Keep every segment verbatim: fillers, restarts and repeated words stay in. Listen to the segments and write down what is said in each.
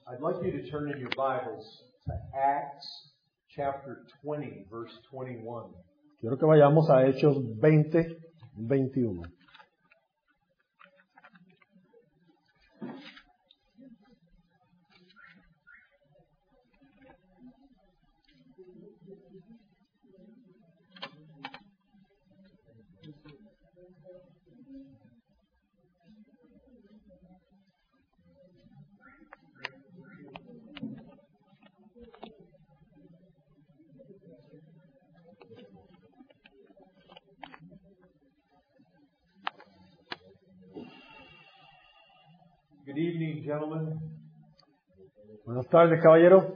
I'd like you to turn in your Bibles to Acts chapter twenty, verse twenty-one. Quiero que vayamos a Hechos veinte, veintiuno. Good evening, gentlemen. Buenas tardes, caballero.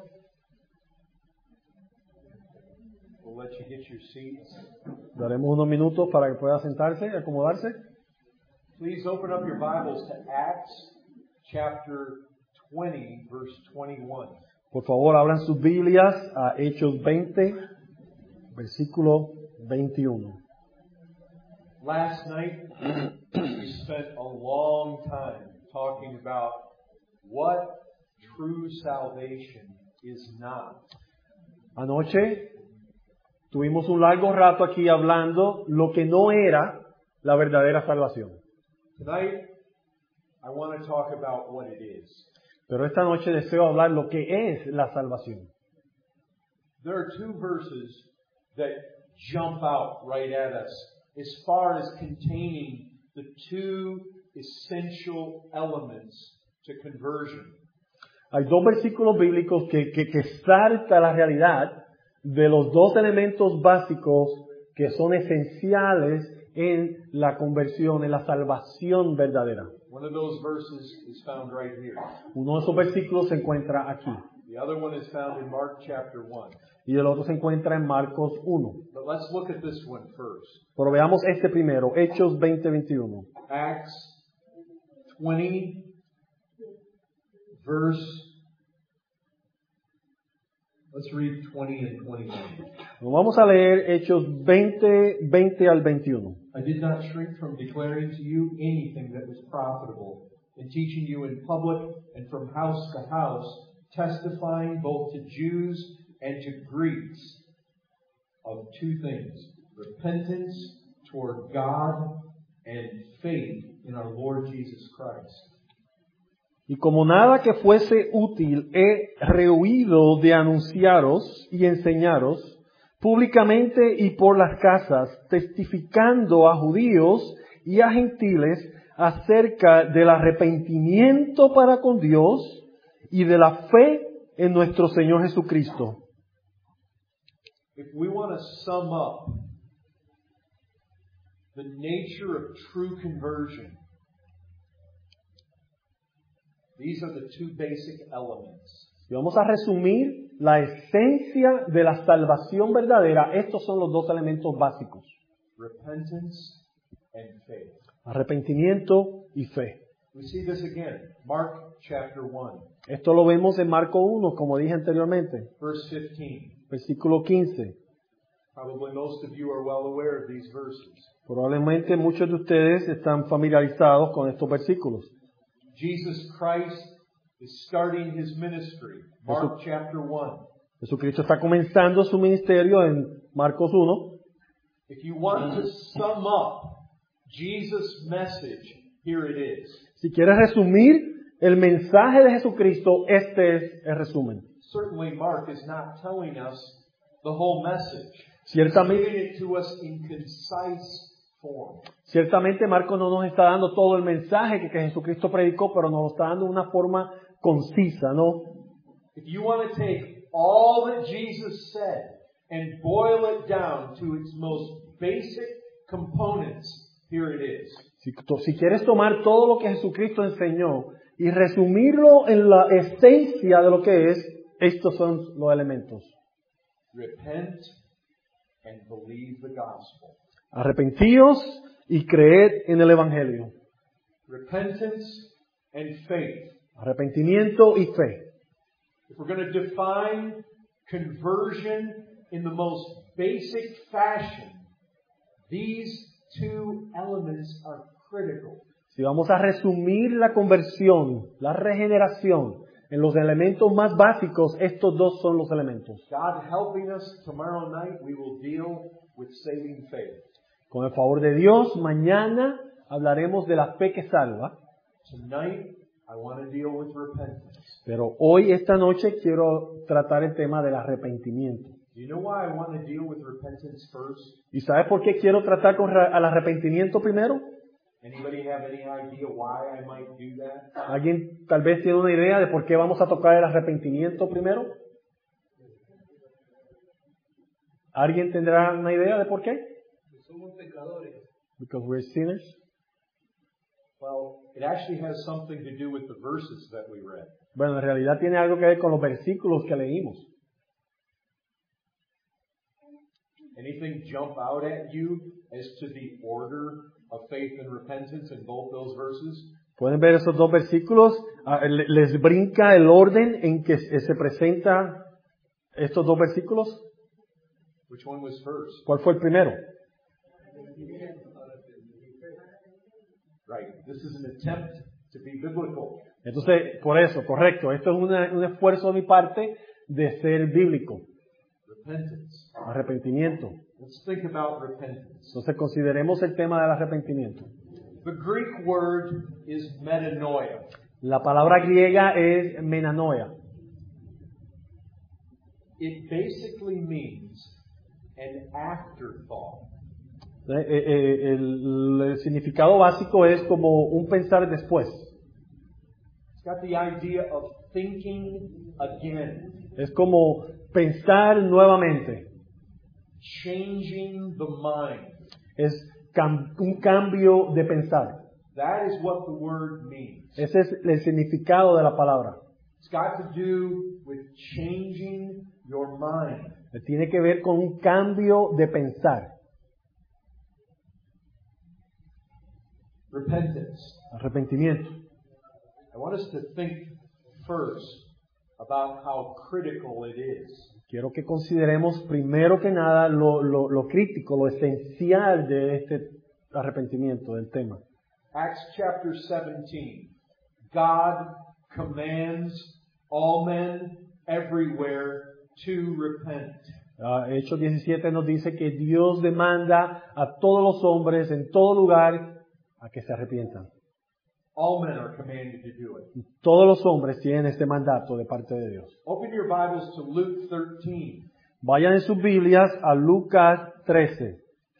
We'll let you get your seats. Daremos unos minutos para que pueda sentarse y acomodarse. Please open up your Bibles to Acts chapter twenty, verse twenty-one. Por favor, abran sus Biblias a Hechos veinte, versículo veintiuno. Last night, we spent a long time talking about what true salvation is not. Anoche tuvimos un largo rato aquí hablando lo que no era la verdadera salvación. Tonight, I want to talk about what it is. Pero esta noche deseo hablar lo que es la salvación. There are two verses that jump out right at us as far as containing the two essential elements to conversion. Hay dos versículos bíblicos que, que, que salta la realidad de los dos elementos básicos que son esenciales en la conversión, en la salvación verdadera. One of those verses is found right here. Uno de esos versículos se encuentra aquí The other one is found in Mark chapter one. y el otro se encuentra en Marcos uno. But let's look at this one first. Pero veamos este primero, Hechos veinte, veintiuno. Acts twenty, verse, let's read twenty and twenty-one. Vamos a leer Hechos veinte, veinte al veintiuno. I did not shrink from declaring to you anything that was profitable, in teaching you in public and from house to house, testifying both to Jews and to Greeks of two things, repentance toward God and faith in our Lord Jesus Christ. Y como nada que fuese útil he rehuido de anunciaros y enseñaros públicamente y por las casas, testificando a judíos y a gentiles acerca del arrepentimiento para con Dios y de la fe en nuestro Señor Jesucristo. If we want to sum up the nature of true conversion, these are the two basic elements. Y vamos a resumir la esencia de la salvación verdadera. Estos son los dos elementos básicos: Repentance and faith. arrepentimiento y fe. We see this again. Mark chapter one, Esto lo vemos en Marcos uno, como dije anteriormente, verse fifteen. versículo quince. Probably most of you are well aware of these verses. Probablemente muchos de ustedes están familiarizados con estos versículos. Jesus Christ is starting his ministry. Mark chapter one. Jesucristo está comenzando su ministerio en Marcos uno. If you want to sum up Jesus' message, here it is. Si quieres resumir el mensaje de Jesucristo, este es el resumen. Certainly Mark is not telling us the whole message. He's Ciertamente, giving it to us in concise form. ciertamente Marcos no nos está dando todo el mensaje que, que Jesucristo predicó, pero nos lo está dando de una forma concisa, ¿no? If you want to take all that Jesus said and boil it down to its most basic components, here it is. Si, to- si quieres tomar todo lo que Jesucristo enseñó y resumirlo en la esencia de lo que es, estos son los elementos. Repent and believe the gospel. Arrepentíos y creed en el Evangelio. Repentance and faith. Arrepentimiento y fe. If we're going to define conversion in the most basic fashion, these two elements are critical. Si vamos a resumir la conversión, la regeneración, En los elementos más básicos, estos dos son los elementos. God helping us, tomorrow night we will deal with saving faith. Con el favor de Dios, mañana hablaremos de la fe que salva. Tonight I want to deal with repentance. Pero hoy, esta noche, quiero tratar el tema del arrepentimiento. Do you know why I want to deal with repentance first? ¿Y sabes por qué quiero tratar con ra- al arrepentimiento primero? Anybody have any idea why I might do that? ¿Alguien tal vez tiene una idea de por qué vamos a tocar el arrepentimiento primero? ¿Alguien tendrá una idea de por qué? Somos pecadores. Because we're sinners. Well, it actually has something to do with the verses that we read. Bueno, en realidad tiene algo que ver con los versículos que leímos. Anything jump out at you as to the order of faith and repentance in both those verses? ¿Pueden ver esos dos versículos? Ah, le- ¿Les brinca el orden en que se se presenta estos dos versículos? Which one was first? ¿Cuál fue el primero? Right. This is an attempt to be biblical. Entonces, por eso, correcto. Esto es una- un esfuerzo de mi parte de ser bíblico. Repentance. Arrepentimiento. Let's think about repentance. Entonces, consideremos el tema del arrepentimiento. The Greek word is metanoia. La palabra griega es menanoia. It basically means an afterthought. Eh, eh, eh, el, el significado básico es como un pensar después. It's got the idea of thinking again, Es como pensar nuevamente. changing the mind. Es cam- un cambio de pensar. That is what the word means. Ese es el significado de la palabra. It's got to do with changing your mind. Tiene que ver con un cambio de pensar. Repentance. Arrepentimiento. I want us to think first about how critical it is. Quiero que consideremos primero que nada lo, lo, lo crítico, lo esencial de este arrepentimiento, del tema. Acts chapter seventeen. God commands all men everywhere to repent. Ah, Hechos diecisiete nos dice que Dios demanda a todos los hombres en todo lugar a que se arrepientan. All men are commanded to do it. Todos los hombres tienen este mandato de parte de Dios. Open your Bibles to Luke thirteen. Vayan en sus Biblias a Lucas trece.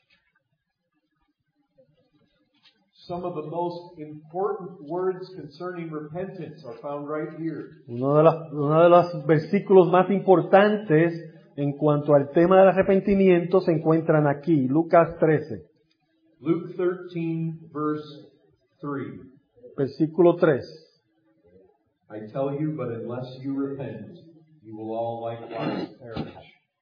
Some of the most important words concerning repentance are found right here. Uno de, las, uno de los versículos más importantes en cuanto al tema del arrepentimiento se encuentran aquí, Lucas trece, Luke thirteen, verse three. versículo tres. I tell you, but unless you repent, you will all likewise perish.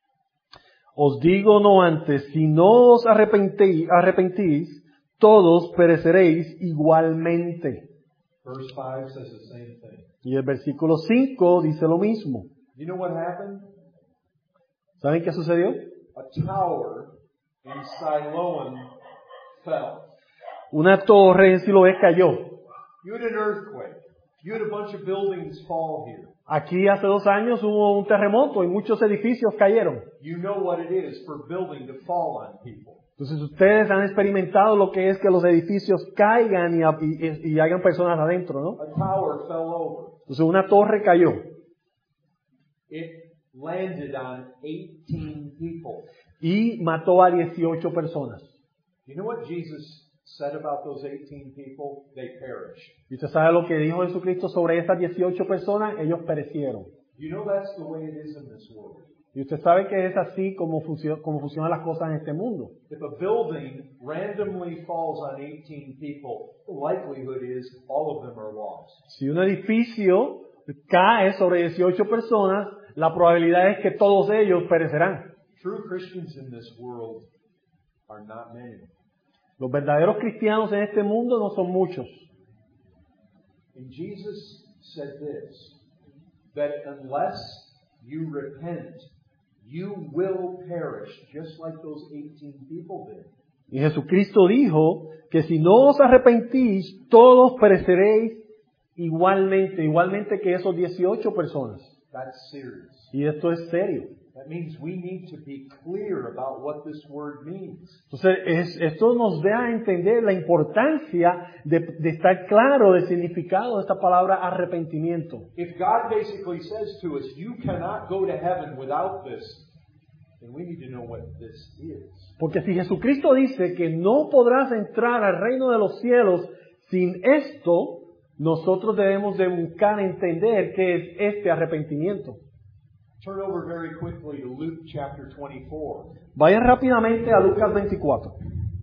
Os digo no antes, si no os arrepentí- arrepentís, todos pereceréis igualmente. Verse five says the same thing. Y el versículo cinco dice lo mismo. You know what happened? ¿Saben qué sucedió? A tower in Siloam fell. Una torre en Siloé cayó. You had an earthquake. You had a bunch of buildings fall here. Aquí hace dos años hubo un terremoto y muchos edificios cayeron. You know what it is for building to fall on people. Entonces ustedes han experimentado lo que es que los edificios caigan y, y, y hayan personas adentro, ¿no? A tower fell over. Entonces una torre cayó. It landed on eighteen people. Y mató a dieciocho personas. You know what Jesus said about those eighteen people? They perished. ¿Y usted sabe lo que dijo Jesucristo sobre esas dieciocho personas? Ellos perecieron. You know that's the way it is in this world. Y usted sabe que es así como, funcio- como funcionan las cosas en este mundo. If a building randomly falls on eighteen people, the likelihood is all of them are lost. Si un edificio cae sobre dieciocho personas, la probabilidad es que todos ellos perecerán. True Christians in this world are not many. Los verdaderos cristianos en este mundo no son muchos. And Jesus said this, that unless you repent, you will perish, just like those eighteen people did. Y Jesucristo dijo que si no os arrepentís, todos pereceréis igualmente, igualmente que esos dieciocho personas. That's serious. Y esto es serio. That means we need to be clear about what this word means. Entonces, es- esto nos da a entender la importancia de, de estar claro del significado de esta palabra arrepentimiento. If God basically says to us, you cannot go to heaven without this, then we need to know what this is. Porque si Jesucristo dice que no podrás entrar al reino de los cielos sin esto, nosotros debemos de buscar entender qué es este arrepentimiento. Turn over very quickly to Luke chapter twenty-four. Vayan rápidamente a Lucas veinticuatro.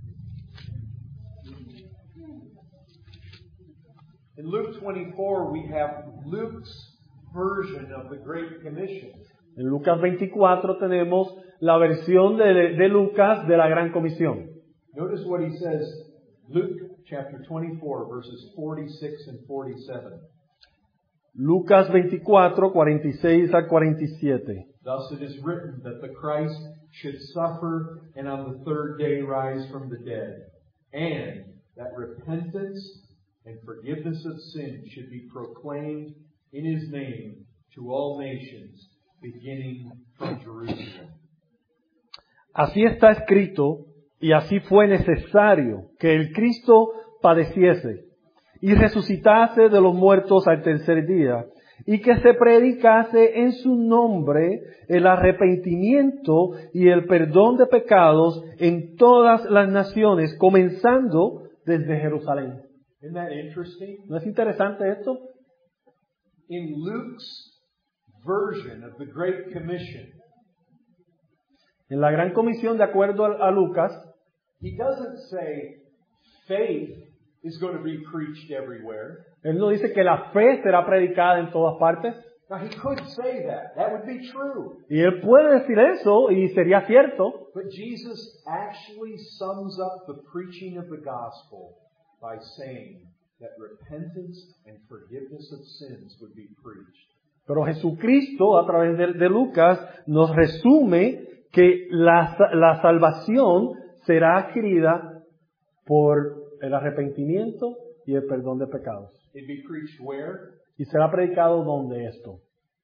In Luke twenty-four, we have Luke's version of the Great Commission. En Lucas veinticuatro tenemos la versión de, de Lucas de la Gran Comisión. Notice what he says, Luke chapter twenty-four, verses forty-six and forty-seven. Lucas veinticuatro, cuarenta y seis al cuarenta y siete. Thus it is written that the Christ should suffer and on the third day rise from the dead, and that repentance and forgiveness of sin should be proclaimed in his name to all nations, beginning from Jerusalem. Así está escrito, y así fue necesario que el Cristo padeciese y resucitase de los muertos al tercer día, y que se predicase en su nombre el arrepentimiento y el perdón de pecados en todas las naciones, comenzando desde Jerusalén. Isn't that interesting? ¿No es interesante esto? In Luke's version of the Great Commission, En la Gran Comisión, de acuerdo a, a Lucas, he doesn't say faith is going to be preached everywhere. él no dice que la fe será predicada en todas partes. Now he could say that. That would be true. Y él puede decir eso y sería cierto. But Jesus actually sums up the preaching of the gospel by saying that repentance and forgiveness of sins would be preached. Pero Jesucristo, a través de, de Lucas, nos resume que la, la salvación será adquirida por el arrepentimiento y el perdón de pecados. It'd be preached where? ¿Y será predicado dónde esto?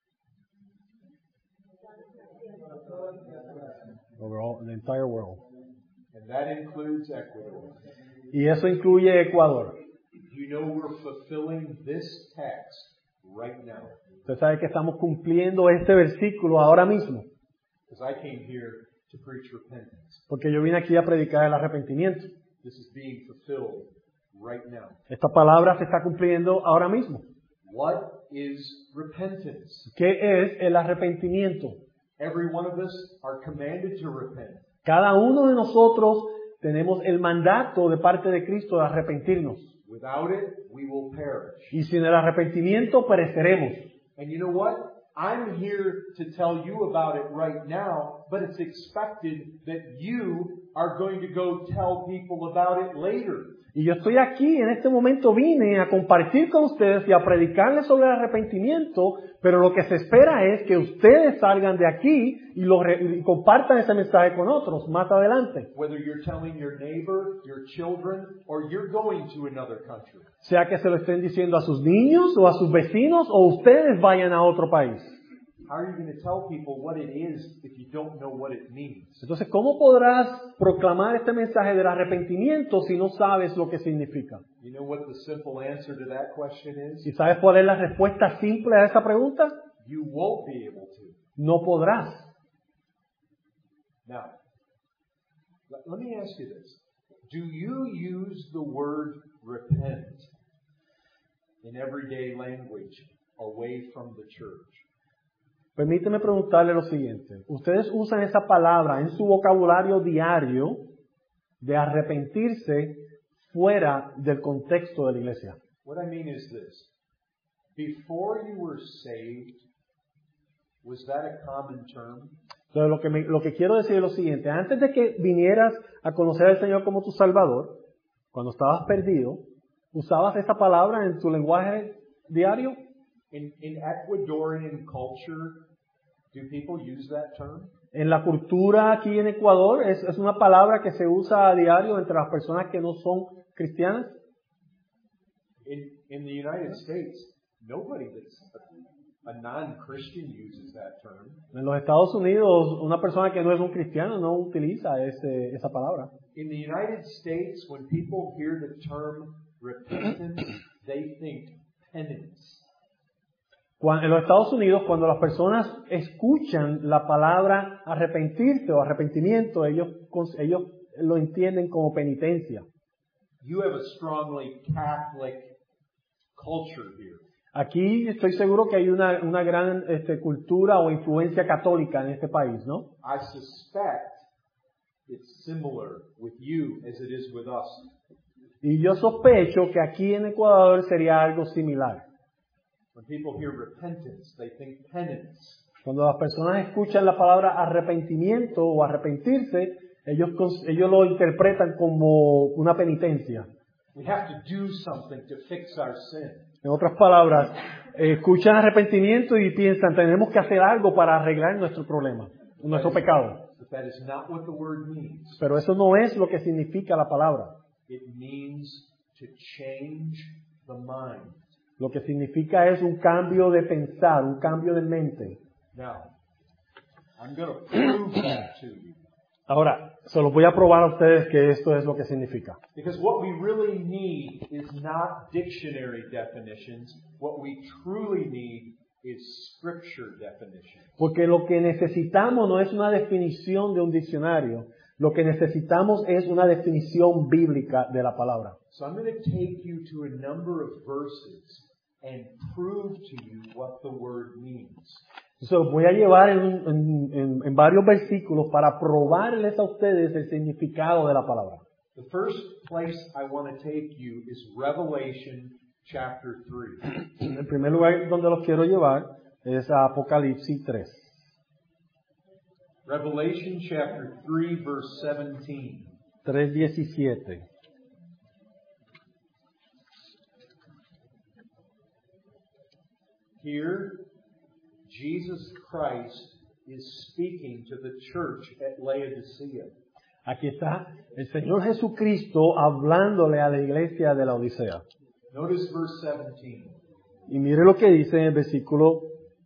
Over all, the entire world. And that includes Ecuador. Y eso incluye Ecuador. You know we're fulfilling this text right now. Usted sabe que estamos cumpliendo este versículo ahora mismo. Because I came here to preach repentance. Porque yo vine aquí a predicar el arrepentimiento. This is being fulfilled right now. Esta palabra se está cumpliendo ahora mismo. What is repentance? ¿Qué es el arrepentimiento? Every one of us are commanded to repent. Cada uno de nosotros tenemos el mandato de parte de Cristo de arrepentirnos. Without it, we will perish. Y sin el arrepentimiento pereceremos. And you know what? I'm here to tell you about it right now, but it's expected that you are going to go tell people about it later. Y yo estoy aquí, en este momento vine a compartir con ustedes y a predicarles sobre el arrepentimiento, pero lo que se espera es que ustedes salgan de aquí y, lo re- y compartan ese mensaje con otros más adelante. Whether you're telling your neighbor, your children, or you're going to another country. Sea que se lo estén diciendo a sus niños o a sus vecinos o ustedes vayan a otro país. How are you going to tell people what it is if you don't know what it means? Entonces, ¿cómo podrás proclamar este mensaje del arrepentimiento si no sabes lo que significa? You know what the simple answer to that question is? ¿Y sabes cuál es la respuesta simple a esa pregunta? You won't be able to. No podrás. Now, let let me ask you this. Do you use the word repent in everyday language away from the church? Permíteme preguntarle lo siguiente. ¿Ustedes usan esa palabra en su vocabulario diario de arrepentirse fuera del contexto de la iglesia? What I mean is this. Before you were saved, was that a common term? Entonces, lo que, me- lo que quiero decir es lo siguiente. Antes de que vinieras a conocer al Señor como tu Salvador, cuando estabas perdido, ¿usabas esa palabra en tu lenguaje diario? In, in Ecuadorian culture, do people use that term? En la cultura aquí en Ecuador es, es una palabra que se usa a diario entre las personas que no son cristianas. In, in the United States, nobody that's a, a non-Christian uses that term. En los Estados Unidos, una persona que no es un cristiano no utiliza ese, esa palabra. In the United States, when people hear the term repentance, they think penance. Cuando, en los Estados Unidos, cuando las personas escuchan la palabra arrepentirse o arrepentimiento, ellos, ellos lo entienden como penitencia. You have a strongly Catholic culture here. Aquí estoy seguro que hay una, una gran este, cultura o influencia católica en este país, ¿no? I suspect it's similar with you as it is with us. Y yo sospecho que aquí en Ecuador sería algo similar. When people hear repentance, they think penance. Cuando las personas escuchan la palabra arrepentimiento o arrepentirse, ellos, ellos lo interpretan como una penitencia. We have to do something to fix our sin. En otras palabras, eh, escuchan arrepentimiento y piensan, tenemos que hacer algo para arreglar nuestro problema, nuestro pecado. But that is not what the word means. Pero eso no es lo que significa la palabra. It means to change the mind. Lo que significa es un cambio de pensar, un cambio de mente. Now, I'm going to prove that to you. Ahora, se los voy a probar a ustedes que esto es lo que significa. Because what we really need is not dictionary definitions. What we truly need is scripture definitions. Porque lo que necesitamos no es una definición de un diccionario. Lo que necesitamos es una definición bíblica de la palabra. So I'm going to take you to a number of verses and prove to you what the word means. Entonces, los voy a llevar en, en, en, en varios versículos para probarles a ustedes el significado de la palabra. The first place I want to take you is Revelation chapter three. El primer lugar donde los quiero llevar es a Apocalipsis tres. Revelation chapter three, verse seventeen. tres diecisiete. Here, Jesus Christ is speaking to the church at Laodicea. Aquí está el Señor Jesucristo hablándole a la iglesia de la Odisea. Notice verse seventeen. Y mire lo que dice en el versículo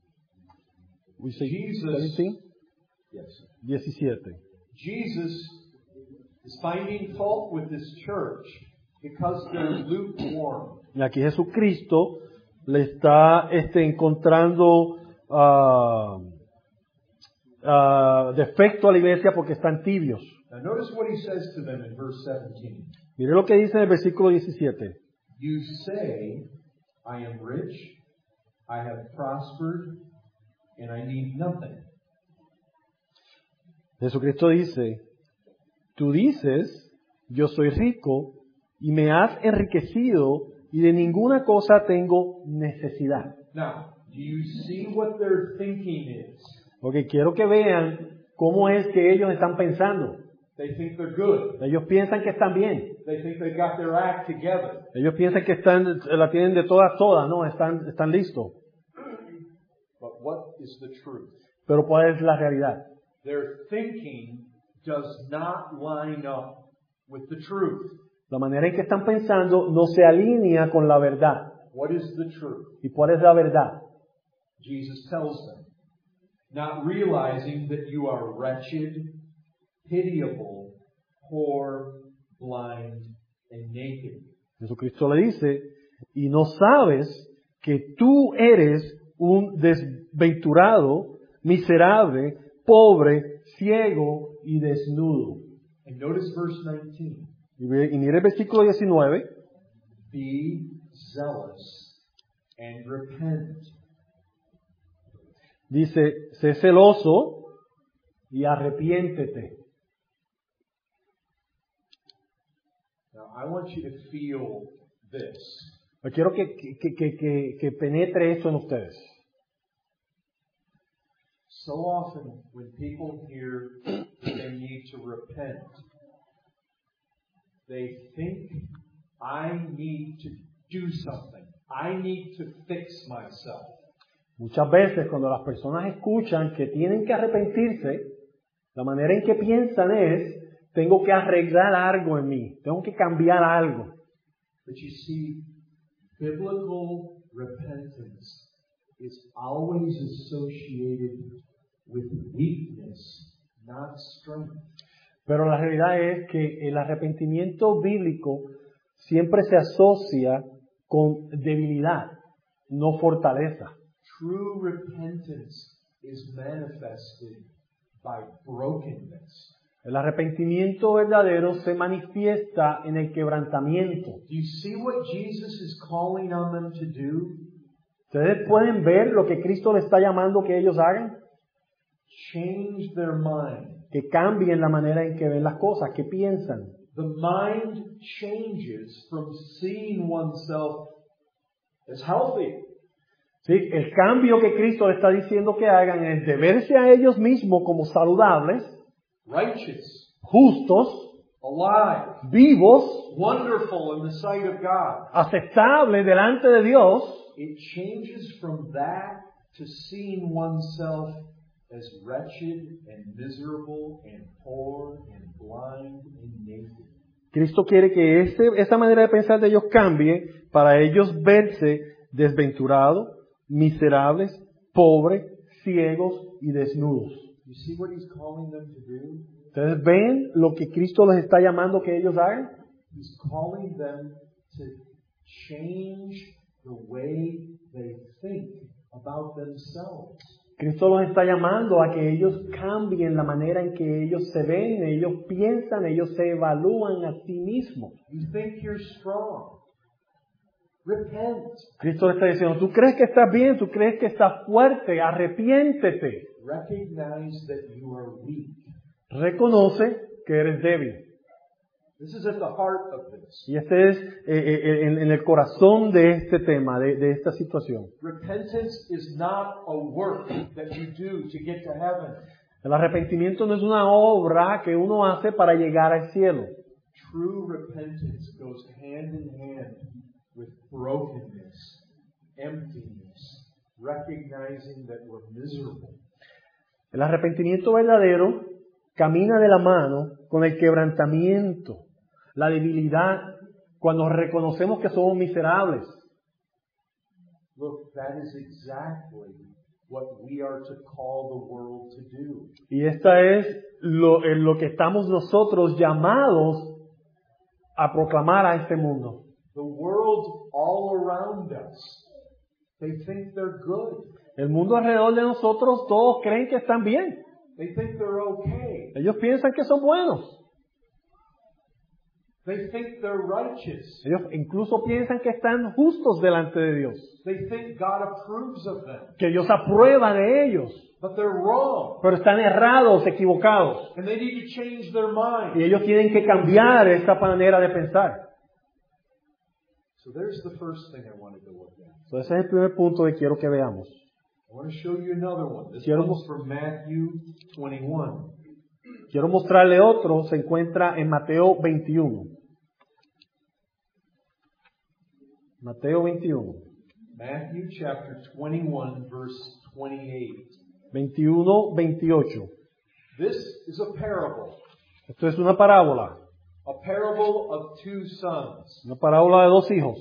Jesus, yes. diecisiete. Jesus is finding fault with this church because they're lukewarm. Y aquí Jesucristo le está este, encontrando uh, uh, defecto a la iglesia porque están tibios. Now notice what he says to them in verse seventeen. Mire lo que dice en el versículo diecisiete. You say, I am rich, I have prospered, and I need nothing. Jesucristo dice, tú dices, yo soy rico y me has enriquecido y de ninguna cosa tengo necesidad. Now, do you see what their thinking is? Porque quiero que vean cómo es que ellos están pensando. They think they're good. Ellos piensan que están bien. They think they got their act together. Ellos piensan que están, la tienen de todas, todas, no, están, están listos. But what is the truth? Pero ¿cuál es la realidad? Their thinking does not line up with the truth. La manera en que están pensando no se alinea con la verdad. What is the truth? ¿Y cuál es la verdad? Jesus tells them, not realizing that you are wretched, pitiable, poor, blind, and naked. Jesucristo le dice, y no sabes que tú eres un desventurado, miserable, pobre, ciego y desnudo. And notice verse nineteen. Y mire el versículo diecinueve. Be zealous and repent. Dice, sé celoso y arrepiéntete. Now, I want you to feel this. Yo quiero que, que, que, que, que penetre esto en ustedes. So often, when people hear that they need to repent, they think, I need to do something. I need to fix myself. Muchas veces cuando las personas escuchan que tienen que arrepentirse, la manera en que piensan es, tengo que arreglar algo en mí, tengo que cambiar algo. But you see, Biblical repentance is always associated with weakness, not strength. Pero la realidad es que el arrepentimiento bíblico siempre se asocia con debilidad, no fortaleza. True repentance is manifested by brokenness. El arrepentimiento verdadero se manifiesta en el quebrantamiento. Do you see what Jesus is calling on them to do? ¿Ustedes pueden ver lo que Cristo les está llamando que ellos hagan? Change their mind. Que cambien la manera en que ven las cosas, que piensan. The mind changes from seeing oneself as healthy. ¿Sí? El cambio que Cristo les está diciendo que hagan es de verse a ellos mismos como saludables, righteous, justos, alive, vivos, wonderful in the sight of God. aceptables delante de Dios. It changes from that to seeing oneself as wretched and miserable and poor and blind and naked. Cristo quiere que ese, esa manera de pensar de ellos cambie para ellos verse desventurados, miserables, pobres, ciegos y desnudos. You see what he's calling them to do? ¿Ustedes ven lo que Cristo les está llamando que ellos hagan? He's calling them to change the way they think about themselves. Cristo los está llamando a que ellos cambien la manera en que ellos se ven, ellos piensan, ellos se evalúan a sí mismos. You think you're strong. Repent. Cristo le está diciendo, tú crees que estás bien, tú crees que estás fuerte, arrepiéntete. Recognize that you are weak. Reconoce que eres débil. This is at the heart of this. Y este es eh, eh, en, en el corazón de este tema, de, de esta situación. Repentance is not a work that you do to get to heaven. El arrepentimiento no es una obra que uno hace para llegar al cielo. True repentance goes hand in hand with brokenness, emptiness, recognizing that we're miserable. El arrepentimiento verdadero camina de la mano con el quebrantamiento, la debilidad, cuando reconocemos que somos miserables. Look, that is exactly what we are to call the world to do. Y esta es lo, en lo que estamos nosotros llamados a proclamar a este mundo. The world all around us, they think they're good. El mundo alrededor de nosotros, todos creen que están bien. They think they're okay. Ellos piensan que son buenos. They think they're righteous. Ellos incluso piensan que están justos delante de Dios. They think God approves of them. Que Dios aprueba de ellos. But they're wrong. Pero están errados, equivocados. And they need to change their mind. Y ellos tienen que cambiar esta manera de pensar. So there's the first thing I wanted to look at. So ese es el primer punto que quiero que veamos. I want to show you another one. This Quiero comes from Matthew twenty-one. Quiero mostrarle otro, se encuentra en Mateo veintiuno. Mateo veintiuno. Matthew chapter twenty-one, verse twenty-eight. veintiuno, veintiocho. This is a parable. Esto es una parábola. A parable of two sons. Una parábola de dos hijos.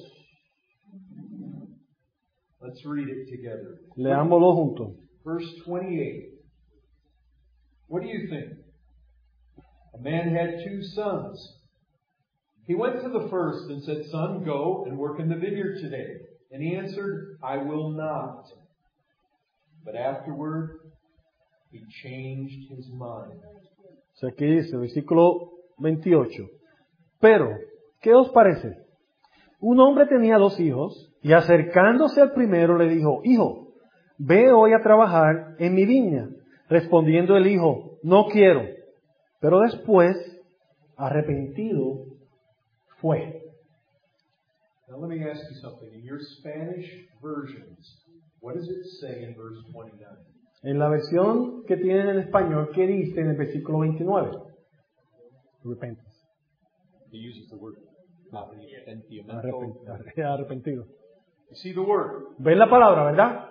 Let's read it together. Leámoslo juntos. Verse twenty-eight. What do you think? A man had two sons. He went to the first and said, "Son, go and work in the vineyard today." And he answered, "I will not." But afterward, he changed his mind. O sea, aquí dice, versículo veintiocho. Pero, ¿qué os parece? Un hombre tenía dos hijos y acercándose al primero le dijo, "Hijo, ve hoy a trabajar en mi viña." Respondiendo el hijo, "No quiero." Pero después, arrepentido, fue. Now let me ask you something. In your Spanish versions, what does it say in verse twenty-nine? En la versión que tienen en español, ¿qué dice en el versículo veintinueve? Repentance. He uses the word arrepentimiento. Arrepent- Arrepentido. You see the word. ¿Ven la palabra, verdad?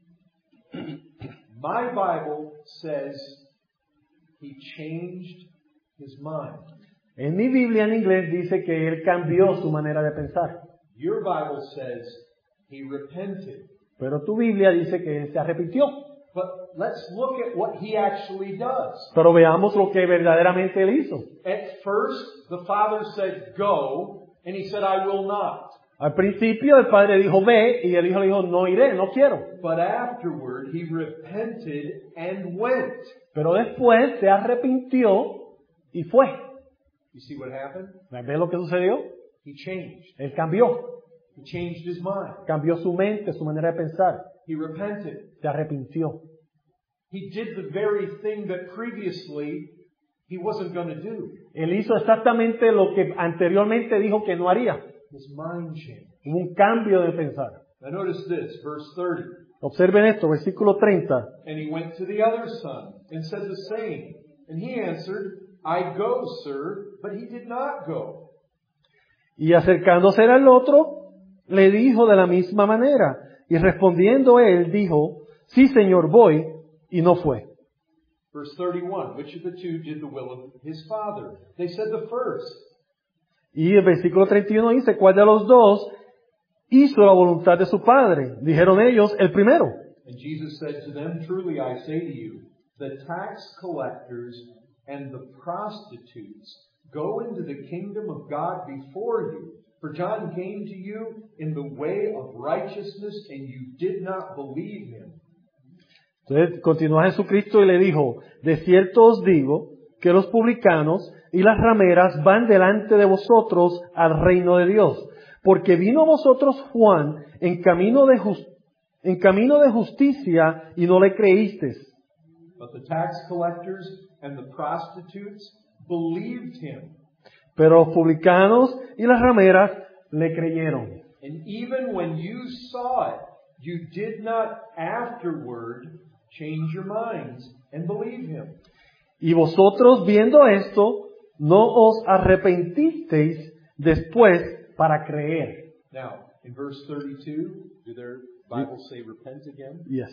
My Bible says he changed his mind. En mi Biblia en inglés dice que él cambió su manera de pensar. Your Bible says he repented. Pero tu Biblia dice que se arrepintió. But let's look at what he actually does. Pero veamos lo que verdaderamente él hizo. At first, the father said, go, and he said, I will not. Al principio el padre dijo, ve, y el hijo le dijo, no iré, no quiero. But afterward, he repented and went. Pero después se arrepintió y fue. You see what happened? ¿Ves lo que sucedió? He changed. Él cambió. He changed his mind. Cambió su mente, su manera de pensar. He repented. Se arrepintió. He did the very thing that previously he wasn't going to do. Él hizo exactamente lo que anteriormente dijo que no haría. His mind changed. Hubo un cambio de pensar. Now notice this, verse thirty. Observen esto, versículo treinta. And he went to the other son and said the same. And he answered, I go, sir, but he did not go. Y acercándose al otro, le dijo de la misma manera. Y respondiendo él, dijo, sí, señor, voy, y no fue. Verse thirty-one, which of the two did the will of his father? They said the first. Y el versículo treinta y uno dice, ¿cuál de los dos hizo la voluntad de su padre? Dijeron ellos, el primero. And Jesus said to them, truly I say to you, the tax collectors and the prostitutes go into the kingdom of God before you. For John came to you in the way of righteousness, and you did not believe him. Entonces continuó Jesucristo y le dijo, de cierto os digo que los publicanos y las rameras van delante de vosotros al reino de Dios, porque vino a vosotros Juan en camino de, just- en camino de justicia y no le creísteis. But the tax collectors and the prostitutes believed him. Pero los publicanos y las rameras le creyeron. And even when you saw it, you did not afterward change your minds and believe him. Y vosotros viendo esto, no os arrepentisteis después para creer. Now, in verse thirty-two, do their Bibles say repent again? Yes.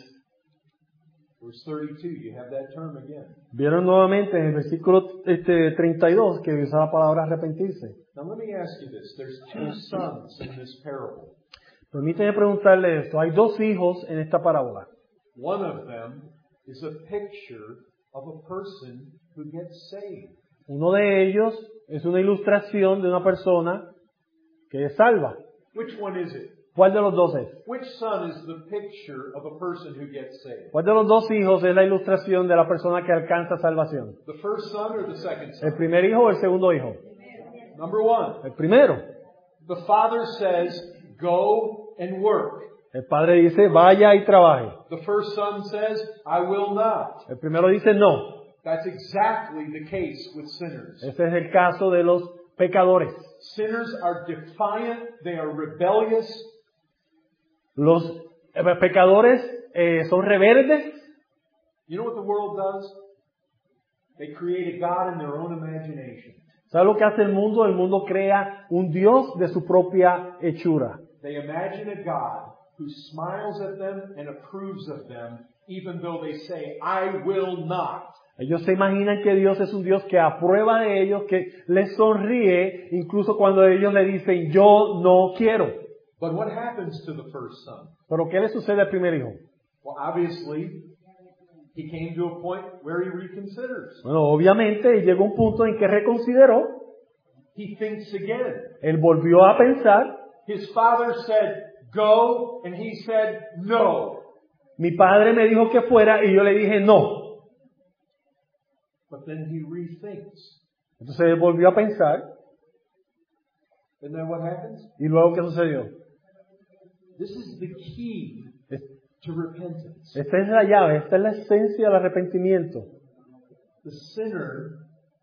Verse thirty-two, you have that term again. Vieron nuevamente en el versículo este, treinta y dos que usa la palabra arrepentirse. Now let me ask you this. There's two sons in this parable. Permíteme preguntarle esto. Hay dos hijos en esta parábola. One of them is a picture of a person who gets saved. Uno de ellos es una ilustración de una persona que es salva. Which one is it? ¿Cuál de los dos es? Which son is the picture of a person who gets saved? ¿Cuál de los dos hijos es la ilustración de la persona que alcanza salvación? The first son or the second son? ¿El primer hijo o el segundo hijo? Number one. El primero. The father says, go and work. El padre dice, vaya y trabaje. The first son says, I will not. El primero dice, no. That's exactly the case with sinners. Ese es el caso de los pecadores. Sinners are defiant, they are rebellious. Los eh, pecadores eh, son rebeldes. You know what the world does? They create a God in their own imagination. ¿Sabe lo que hace el mundo? El mundo crea un Dios de su propia hechura. They imagine a God who smiles at them and approves of them, even though they say, I will not. Ellos se imaginan que Dios es un Dios que aprueba de ellos, que les sonríe, incluso cuando ellos le dicen, yo no quiero. But what happens to the first son? ¿Pero qué le sucede al primer hijo? Well, obviously, he came to a point where he reconsiders. Bueno, obviamente llegó un punto en que reconsideró, He thinks again. él volvió a pensar, His father said, go, and he said, no. mi padre me dijo que fuera y yo le dije no. But then he rethinks. Entonces él volvió a pensar, Isn't that what happens? y luego ¿qué sucedió? This is the key Es- to repentance. Esta es la llave, esta es la esencia del arrepentimiento. The sinner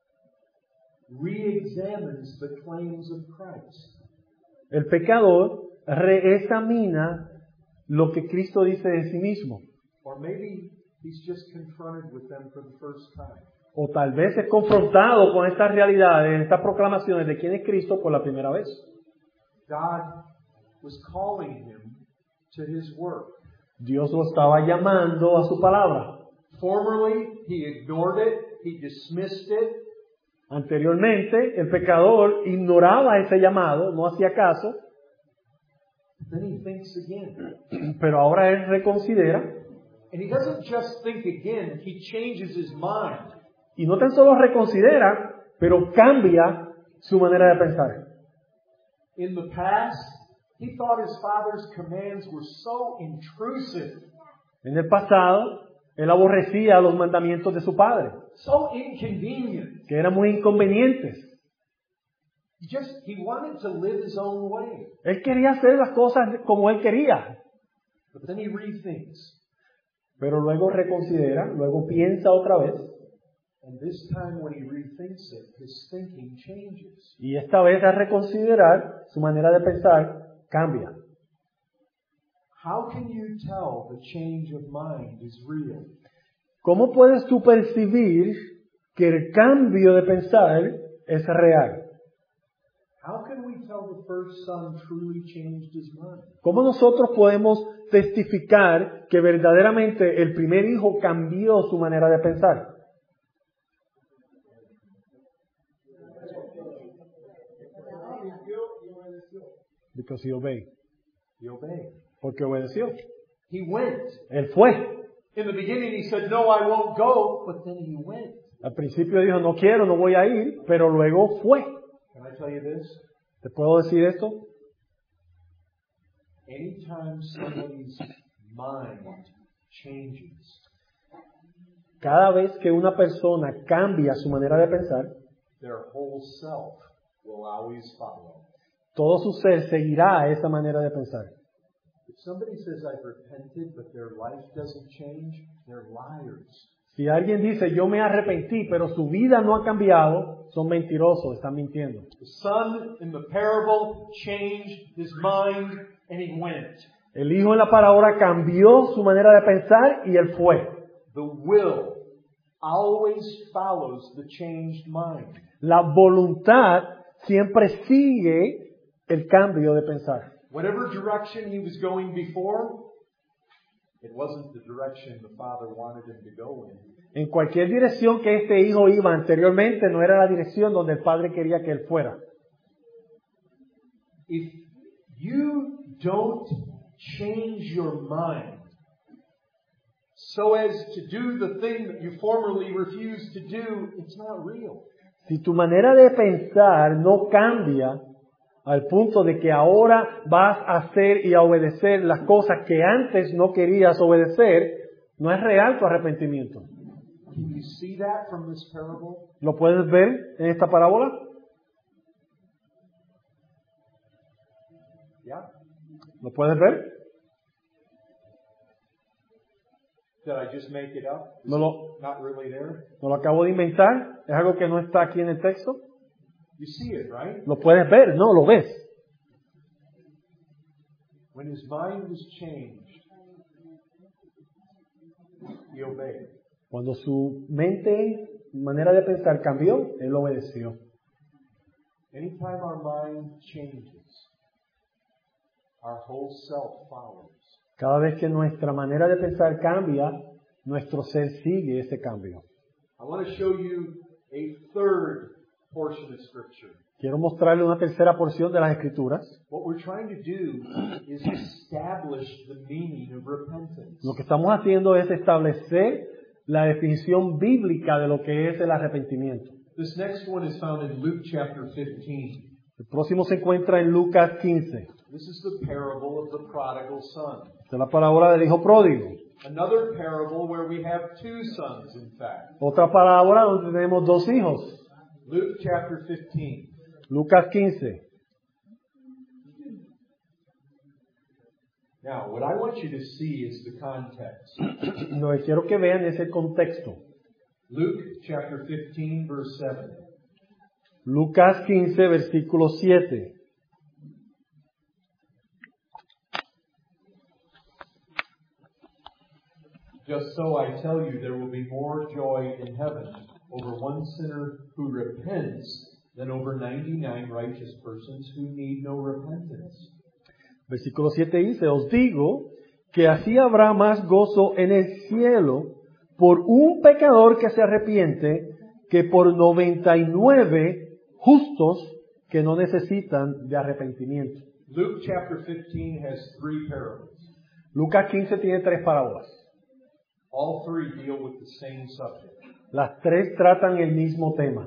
re-examines the claims of Christ. El pecador reexamina lo que Cristo dice de sí mismo. Or maybe he's just confronted with them for the first time. O tal vez es confrontado con estas realidades, estas proclamaciones de quién es Cristo por la primera vez. God was calling him to his work. Dios lo estaba llamando a su palabra. Formerly, he ignored it, he dismissed it, Anteriormente, el pecador ignoraba ese llamado, no hacía caso, then he thinks again. Pero ahora él reconsidera, And he doesn't just think again, he changes his mind. y no tan solo reconsidera, pero cambia su manera de pensar. In the past, he thought his father's commands were so intrusive, En el pasado, él aborrecía los mandamientos de su padre, so inconvenient. que eran muy inconvenientes. Just, he wanted to live his own way. Él quería hacer las cosas como él quería, But then he rethinks. pero luego reconsidera, luego piensa otra vez, And this time when he rethinks it, his thinking changes. y esta vez al reconsiderar, su manera de pensar cambia. How can you tell the change of mind is real? ¿Cómo puedes tú percibir que el cambio de pensar es real? How can we tell the first son truly changed his mind? ¿Cómo nosotros podemos testificar que verdaderamente el primer hijo cambió su manera de pensar? Because he obeyed. He obeyed. Porque obedeció. He went. Él fue. In the beginning he said, no, I won't go, but then he went. Al principio dijo, no quiero, no voy a ir, pero luego fue. Can I tell you this? ¿Te puedo decir esto? Anytime somebody's mind changes, Cada vez que una persona cambia su manera de pensar, their whole self will always follow. todo su ser seguirá esa manera de pensar. If somebody says, I've repented, but their life doesn't change, they're liars. Si alguien dice, yo me arrepentí, pero su vida no ha cambiado, son mentirosos, están mintiendo. The son in the parable changed his mind and he went. El hijo en la parábola cambió su manera de pensar y él fue. The will always follows the changed mind. La voluntad siempre sigue el cambio de pensar. Whatever direction he was going before, it wasn't the direction the father wanted him to go in. En cualquier dirección que este hijo iba anteriormente, no era la dirección donde el padre quería que él fuera. If you don't change your mind so as to do the thing that you formerly refused to do, it's not real. Si tu manera de pensar no cambia al punto de que ahora vas a hacer y a obedecer las cosas que antes no querías obedecer, no es real tu arrepentimiento. Can you see that from this parable? ¿Lo puedes ver en esta parábola? Yeah? ¿Lo puedes ver? Did I just make it up? ¿No lo, Not really there? no lo acabo de inventar? ¿Es algo que no está aquí en el texto? You see it, right? ¿Lo puedes ver? No, lo ves. When his mind was changed, he obeyed. Cuando su mente, manera de pensar cambió, él obedeció. Anytime our mind changes, our whole self follows. Cada vez que nuestra manera de pensar cambia, nuestro ser sigue ese cambio. I want to show you a third portion of Scripture. Quiero mostrarle una tercera porción de las Escrituras. What we're trying to do is establish the meaning of repentance. Lo que estamos haciendo es establecer la definición bíblica de lo que es el arrepentimiento. This next one is found in Luke chapter fifteen. El próximo se encuentra en Lucas quince. This is the parable of the prodigal son. Esta es la parábola del hijo pródigo. Another parable where we have two sons, in fact. Otra parábola donde tenemos dos hijos. Luke chapter fifteen. Lucas quince. Now, what I want you to see is the context. Lo que quiero que vean es el contexto. Luke chapter fifteen, verse seven. Lucas quince, versículo siete. Just so I tell you, there will be more joy in heaven over one sinner who repents than over ninety-nine righteous persons who need no repentance. Versículo siete dice, os digo que así habrá más gozo en el cielo por un pecador que se arrepiente que por noventa y nueve justos que no necesitan de arrepentimiento. Luke chapter fifteen has three parables. Lucas quince tiene tres parábolas. All three deal with the same subject. Las tres tratan el mismo tema.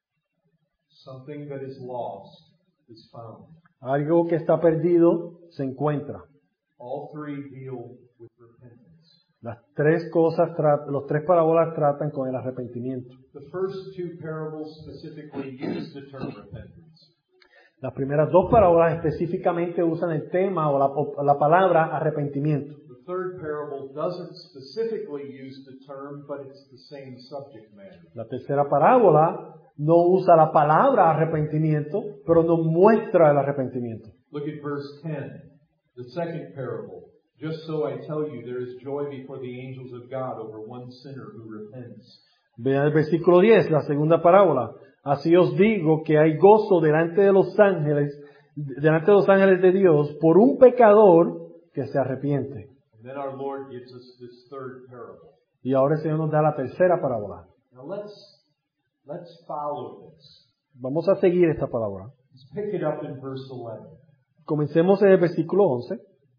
Something that is lost is found. Algo que está perdido se encuentra. All three deal with repentance. Las tres cosas, tra- los tres parábolas tratan con el arrepentimiento. The first two parables specifically use the term repentance. Las primeras dos parábolas específicamente usan el tema o la, o la palabra arrepentimiento. The third parable doesn't specifically use the term, but it's the same subject matter. La tercera parábola no usa la palabra arrepentimiento, pero nos muestra el arrepentimiento. Look at verse ten, the second parable. Just so I tell you, there is joy before the angels of God over one sinner who repents. Vean el versículo diez, la segunda parábola. Así os digo que hay gozo delante de los ángeles, delante de los ángeles de Dios por un pecador que se arrepiente. And then our Lord gives us this third parable. Y ahora el Señor nos da la tercera parábola. Now let's let's follow this. Vamos a seguir esta parábola. Let's pick it up in verse eleven. Comencemos en el versículo once.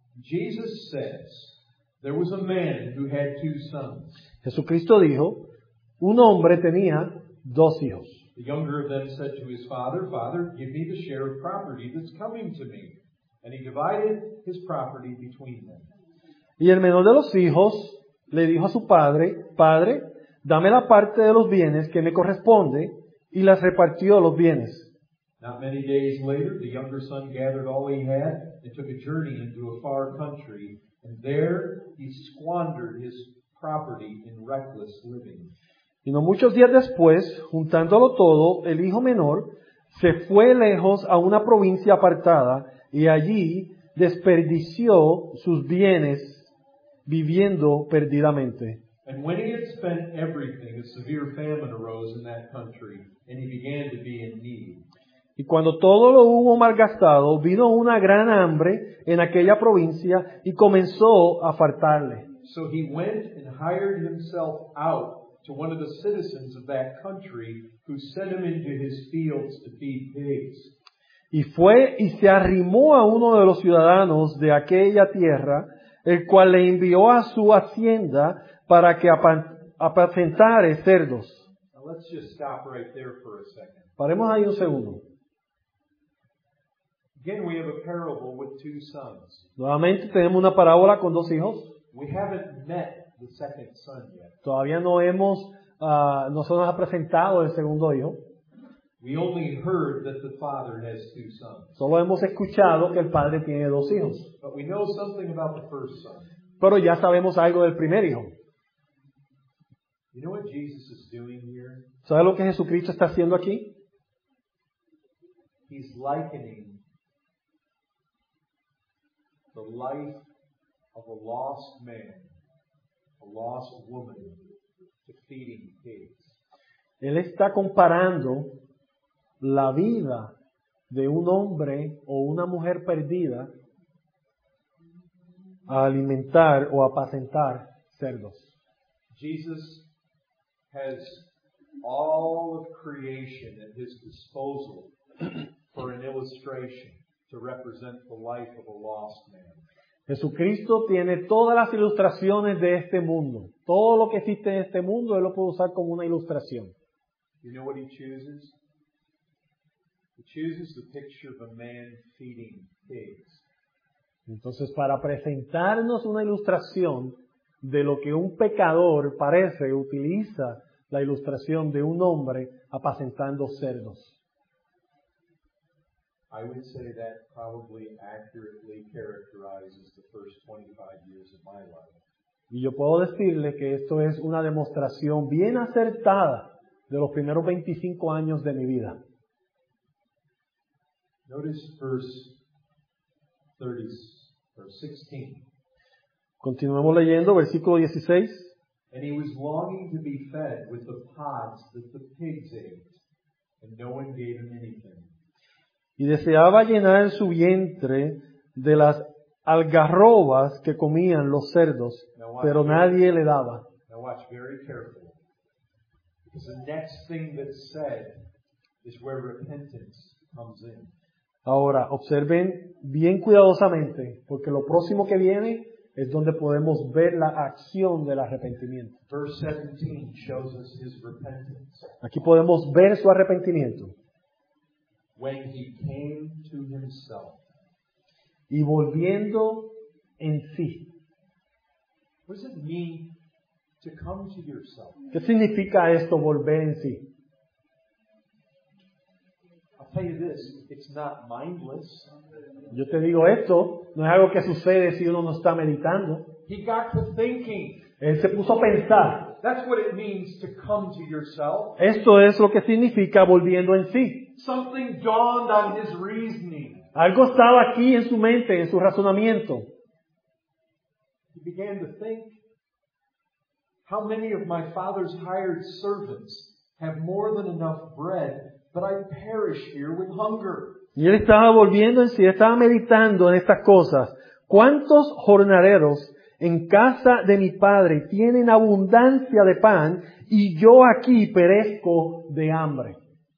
Jesus says, there was a man who had two sons. Jesucristo dijo, un hombre tenía dos hijos. The younger of them said to his father, Father, give me the share of property that's coming to me. And he divided his property between them. Y el menor de los hijos le dijo a su padre, Padre, dame la parte de los bienes que me corresponde, y las repartió los bienes. Not many days later, the younger son gathered all he had and took a journey into a far country, and there he squandered his property in reckless living. Y no muchos días después, juntándolo todo, el hijo menor se fue lejos a una provincia apartada y allí desperdició sus bienes viviendo perdidamente. And when he had spent everything, a severe famine arose in that country, and he began to be in need. Y cuando todo lo hubo malgastado, vino una gran hambre en aquella provincia y comenzó a faltarle. So he went and hired himself out to one of the citizens of that country, who sent him into his fields to feed pigs. Y fue y se arrimó a uno de los ciudadanos de aquella tierra, el cual le envió a su hacienda para que apa- apacentare cerdos. Now let's just stop right there for a second. Paremos ahí un segundo. Again, we have a parable with two sons. Nuevamente tenemos una parábola con dos hijos. We haven't met the second son yet. Todavía no hemos, uh, no se nos ha presentado el segundo hijo. We only heard that the father has two sons. Solo hemos escuchado que el padre tiene dos hijos. But we know something about the first son. Pero ya sabemos algo del primer hijo. You know what Jesus is doing here? ¿Sabe lo que Jesucristo está haciendo aquí? He's likening the life of a lost man, a lost woman, to feeding pigs. Él está comparando la vida de un hombre o una mujer perdida a alimentar o apacentar cerdos. Jesus has all of creation at his disposal for an illustration to represent the life of a lost man. Jesucristo tiene todas las ilustraciones de este mundo. Todo lo que existe en este mundo, Él lo puede usar como una ilustración. You know what he chooses? He chooses the picture of a man feeding pigs. Entonces, para presentarnos una ilustración de lo que un pecador parece, utiliza la ilustración de un hombre apacentando cerdos. I would say that probably accurately characterizes the first twenty-five years of my life. Y yo puedo decirle que esto es una demostración bien acertada de los primeros veinticinco años de mi vida. Notice verse thirty or sixteen. Continuemos leyendo, versículo dieciséis. And he was longing to be fed with the pods that the pigs ate, and no one gave him anything. Y deseaba llenar su vientre de las algarrobas que comían los cerdos, pero nadie le daba. Now watch very carefully. Because the next thing that's said is where repentance comes in. Ahora, observen bien cuidadosamente, porque lo próximo que viene es donde podemos ver la acción del arrepentimiento. Verse seventeen shows us his repentance. Aquí podemos ver su arrepentimiento. When he came to himself. Y volviendo en sí. What does it mean to come to yourself? ¿Qué significa esto, volver en sí? I'll tell you this, it's not mindless. Yo te digo esto, no es algo que sucede si uno no está meditando. He got to thinking. Él se puso a pensar. That's what it means to come to yourself. Esto es lo que significa volviendo en sí. Something dawned on his reasoning. Algo estaba aquí en su mente, en su razonamiento. He began to think, how many of my father's hired servants have more than enough bread, but I perish here with hunger? Y él estaba volviendo en sí, estaba meditando en estas cosas. ¿Cuántos jornaleros en casa de mi padre tienen abundancia de pan y yo aquí perezco de hambre?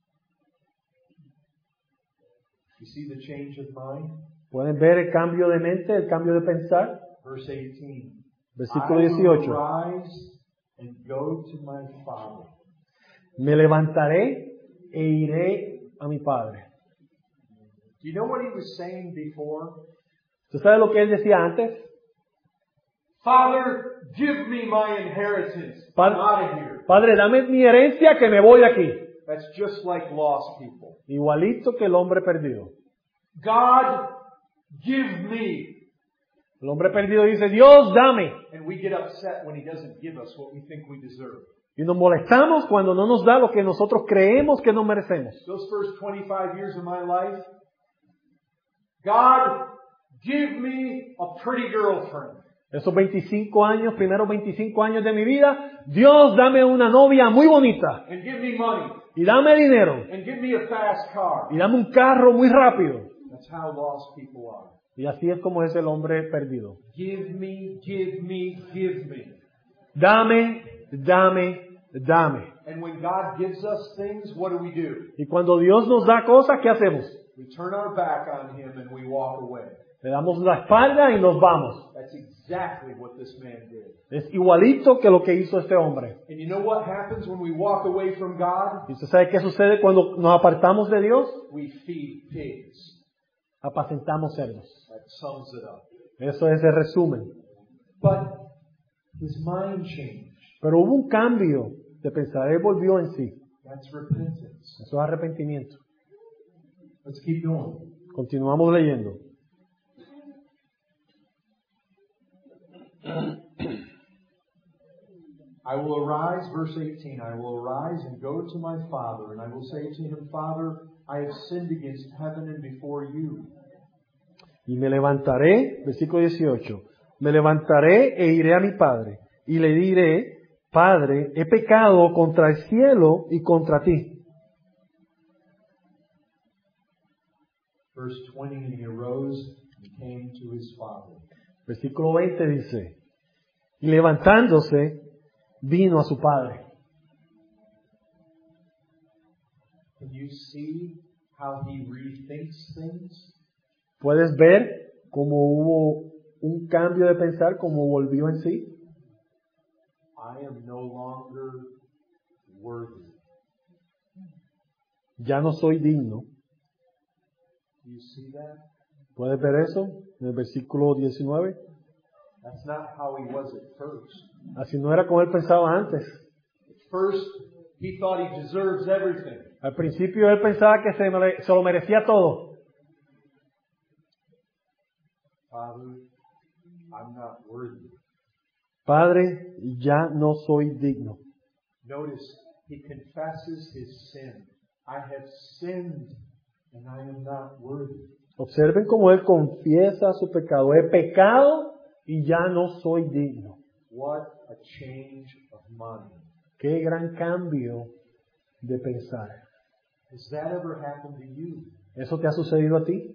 You see the change of mind? ¿Pueden ver el cambio de mente, el cambio de pensar? Verse eighteen. Versículo I will dieciocho. arise and go to my father. Me levantaré e iré a mi padre. Do you know what he was saying before? ¿Tú sabes lo que él decía antes? Father, give me my inheritance. I'm out of here. Padre, dame mi herencia que me voy de aquí. That's just like lost people. Igualito que el hombre perdido. God, give me. El hombre perdido dice, Dios, dame. And we get upset when he doesn't give us what we think we deserve. Y nos molestamos cuando no nos da lo que nosotros creemos que nos merecemos. Those first twenty-five years of my life, God, give me a pretty girlfriend. Esos veinticinco años, primeros veinticinco años de mi vida, Dios, dame una novia muy bonita. And give me money. Y dame dinero. And give me a fast car. Y dame un carro muy rápido. That's how lost people are. Y así es como es el hombre perdido. Give me, give me, give me. Dame, dame, dame. And when God gives us things, what do we do? Y cuando Dios nos da cosas, ¿qué hacemos? We turn our back on Him and we walk away. Le damos la espalda y nos vamos. That's exactly what this man did. Es igualito que lo que hizo este hombre. And you know what happens when we walk away from God? ¿Y usted sabe qué sucede cuando nos apartamos de Dios? We feed pigs. Apacentamos cerdos. That sums it up. Eso es el resumen. But his mind changed. Pero hubo un cambio de pensar. Él volvió en sí. That's repentance. Eso es arrepentimiento. Let's keep going. Continuamos leyendo. I will arise, verse eighteen, I will arise and go to my father, and I will say to him, Father, I have sinned against heaven and before you. Y me levantaré, versículo dieciocho, me levantaré e iré a mi padre, y le diré, Padre, he pecado contra el cielo y contra ti. Verse twenty, and he arose and came to his father. Versículo veinte dice, y levantándose, vino a su padre. Can you see how he rethinks things? ¿Puedes ver cómo hubo un cambio de pensar, cómo volvió en sí? I am no longer worthy. Ya no soy digno. Do you see that? ¿Puedes ver eso? En el versículo diecinueve. That's not how he was at first. Así no era como él pensaba antes. At first, he thought he deserves everything. Al principio él pensaba que se, mere- se lo merecía todo. Father, I'm not worthy. Padre, ya no soy digno. Notice, he confesses his sin. I have sinned and I am not worthy. Observen cómo él confiesa su pecado. He pecado y ya no soy digno. What a change of mind. Qué gran cambio de pensar. Has that ever happened to you? ¿Eso te ha sucedido a ti?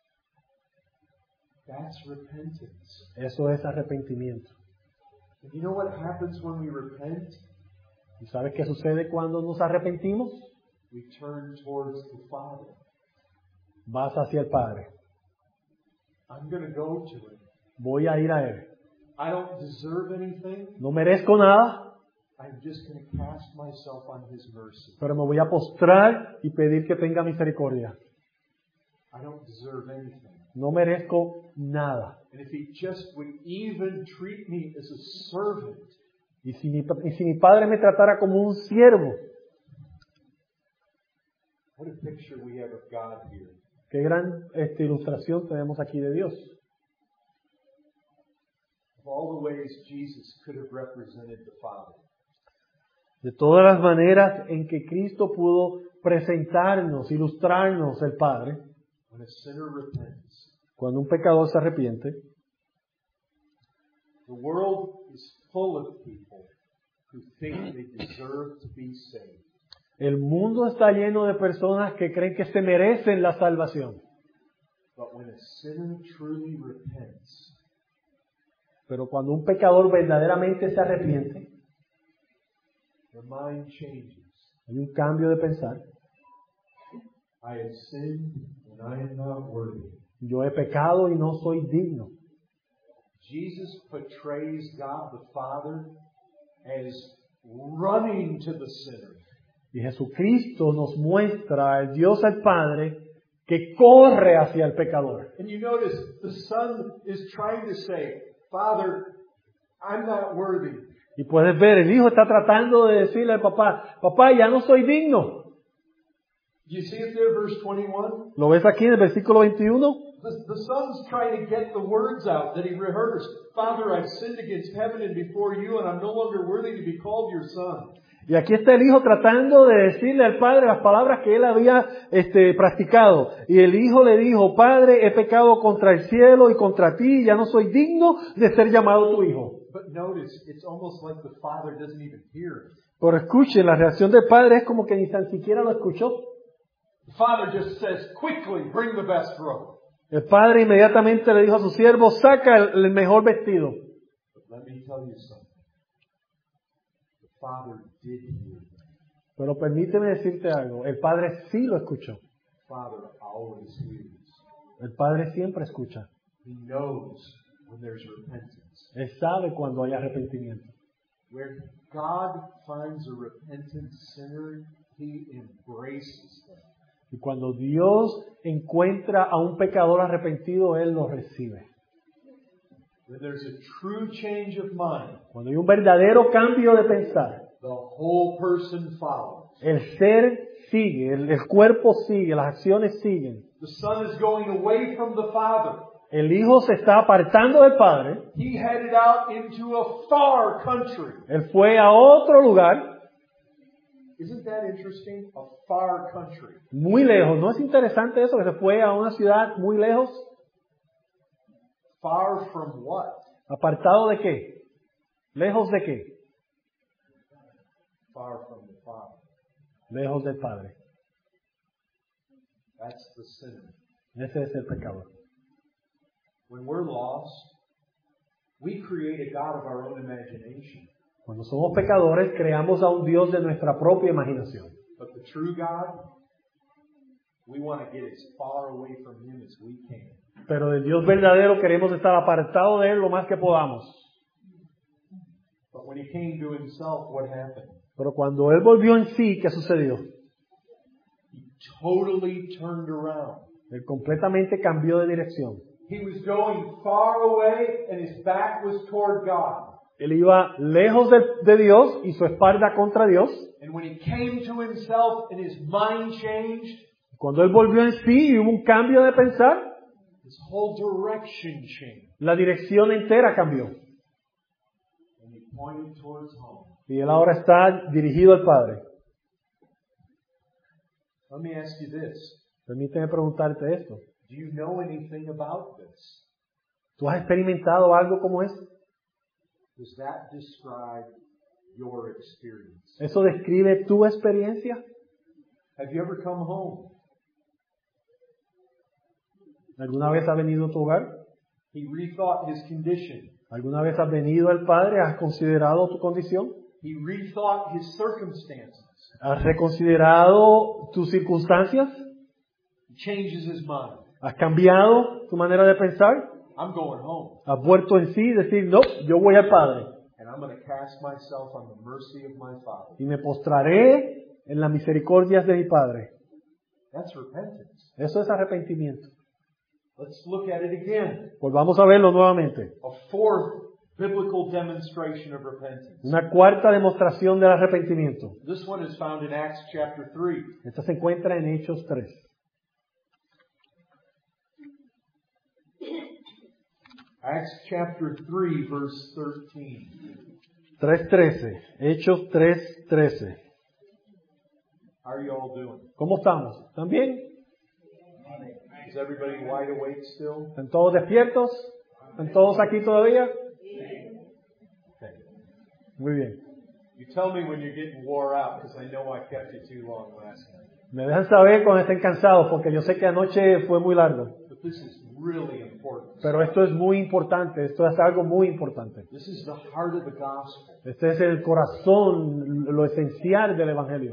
That's repentance. Eso es arrepentimiento. And you know what happens when we repent? ¿Y sabes qué sucede cuando nos arrepentimos? We turn towards the Father. vas hacia el Padre. I'm going to go to Him. Voy a ir a Él. I don't deserve anything. No merezco nada, I'm just going to cast myself on His mercy. pero me voy a postrar y pedir que tenga misericordia. I don't deserve anything. No merezco nada. And if He just would even treat me as a servant, Y si mi, y si mi Padre me tratara como un siervo, what a picture we have of God here. qué gran este, ilustración tenemos aquí de Dios. Of all the ways Jesus could have represented the Father. De todas las maneras en que Cristo pudo presentarnos, ilustrarnos el Padre, When a sinner repents, cuando un pecador se arrepiente, the world is full of people who think they deserve to be saved. el mundo está lleno de personas que creen que se merecen la salvación. But when a sinner truly repents, Pero cuando un pecador verdaderamente se arrepiente, their mind changes. hay un cambio de pensar. I have sinned and I am not worthy. Yo he pecado y no soy digno. Jesus portrays God the Father as running to the sinner. Y Jesucristo nos muestra al Dios el Padre que corre hacia el pecador. And you notice the Son is trying to say, Father, I'm not worthy. Y puedes ver, el Hijo está tratando de decirle al papá, papá, ya no soy digno. You see it there, verse twenty-one? ¿Lo ves aquí en el versículo veintiuno? The, the Son's trying to get the words out that he rehearsed. Father, I've sinned against heaven and before you, and I'm no longer worthy to be called your son. Y aquí está el Hijo tratando de decirle al Padre las palabras que él había este, practicado. Y el Hijo le dijo, Padre, he pecado contra el cielo y contra ti, y ya no soy digno de ser llamado tu Hijo. But notice, it's almost like the Father doesn't even hear it. Pero escuchen, la reacción del Padre es como que ni tan siquiera lo escuchó. The Father just says, quickly, bring the best robe. El Padre inmediatamente le dijo a su siervo, saca el, el mejor vestido. But let me tell you something. The Father did hear it. Pero permíteme decirte algo, el Padre sí lo escuchó. The Father always hears. El Padre siempre escucha. He knows when there's repentance. Él sabe cuando hay arrepentimiento. Where God finds a repentant sinner, He embraces them. Y cuando Dios encuentra a un pecador arrepentido, Él lo recibe. When there's a true change of mind, Cuando hay un verdadero cambio de pensar, the whole person follows. el ser sigue, el, el cuerpo sigue, las acciones siguen. The Son is going away from the Father. El Hijo se está apartando del Padre. He headed out into a far country. Él fue a otro lugar, Isn't that interesting? A far country. muy lejos. ¿No es interesante eso, que se fue a una ciudad muy lejos? Far from what? ¿Apartado de qué? ¿Lejos de qué? Far from the Father. Lejos del Padre. That's the sinner. Ese es el pecador. When we're lost, we create a God of our own imagination. Cuando somos pecadores, creamos a un Dios de nuestra propia imaginación. But the true God, we want to get as far away from Him as we can. Pero del Dios verdadero queremos estar apartados de Él lo más que podamos. But when He came to Himself, what happened? Pero cuando Él volvió en sí, ¿qué sucedió? He totally turned around. Él completamente cambió de dirección. He was going far away and His back was toward God. Él iba lejos de, de Dios y su espalda contra Dios. And when He came to Himself and His mind changed, Cuando Él volvió en sí y hubo un cambio de pensar, His whole direction changed. la dirección entera cambió. And He pointed towards home. Y Él ahora está dirigido al Padre. Let me ask you this. Permíteme preguntarte esto. Do you know anything about this? ¿Tú has experimentado algo como eso? Does that describe your experience? ¿Eso describe tu experiencia? Have you ever come home? ¿Alguna vez has venido a tu hogar? He rethought his condition. ¿Alguna vez has venido al Padre? ¿Has considerado tu condición? He rethought his circumstances. ¿Has reconsiderado tus circunstancias? He changes his mind. ¿Has cambiado tu manera de pensar? I'm going home. ¿Has vuelto en sí y decir, no, yo voy al Padre And I'm going to cast myself on the mercy of my Father. y me postraré en las misericordias de mi Padre? That's repentance. Eso es arrepentimiento. Let's look at it again. Pues vamos a verlo nuevamente. A fourth biblical demonstration of repentance. Una cuarta demostración del arrepentimiento. This one is found in Acts chapter three. Esta se encuentra en Hechos tres. Acts chapter three, verse thirteen. tres trece. Hechos tres trece. How are you all doing? ¿Cómo estamos? ¿Están bien? Is everybody wide awake still? ¿Están todos despiertos? ¿Están todos aquí todavía? Okay. Muy bien. You tell me when you're getting wore out, because I know I kept you too long last night. Me dejan saber cuando estén cansados, porque yo sé que anoche fue muy largo. But this is really important. Pero esto es muy importante, esto es algo muy importante. This is the heart of the gospel. Este es el corazón, lo esencial del Evangelio.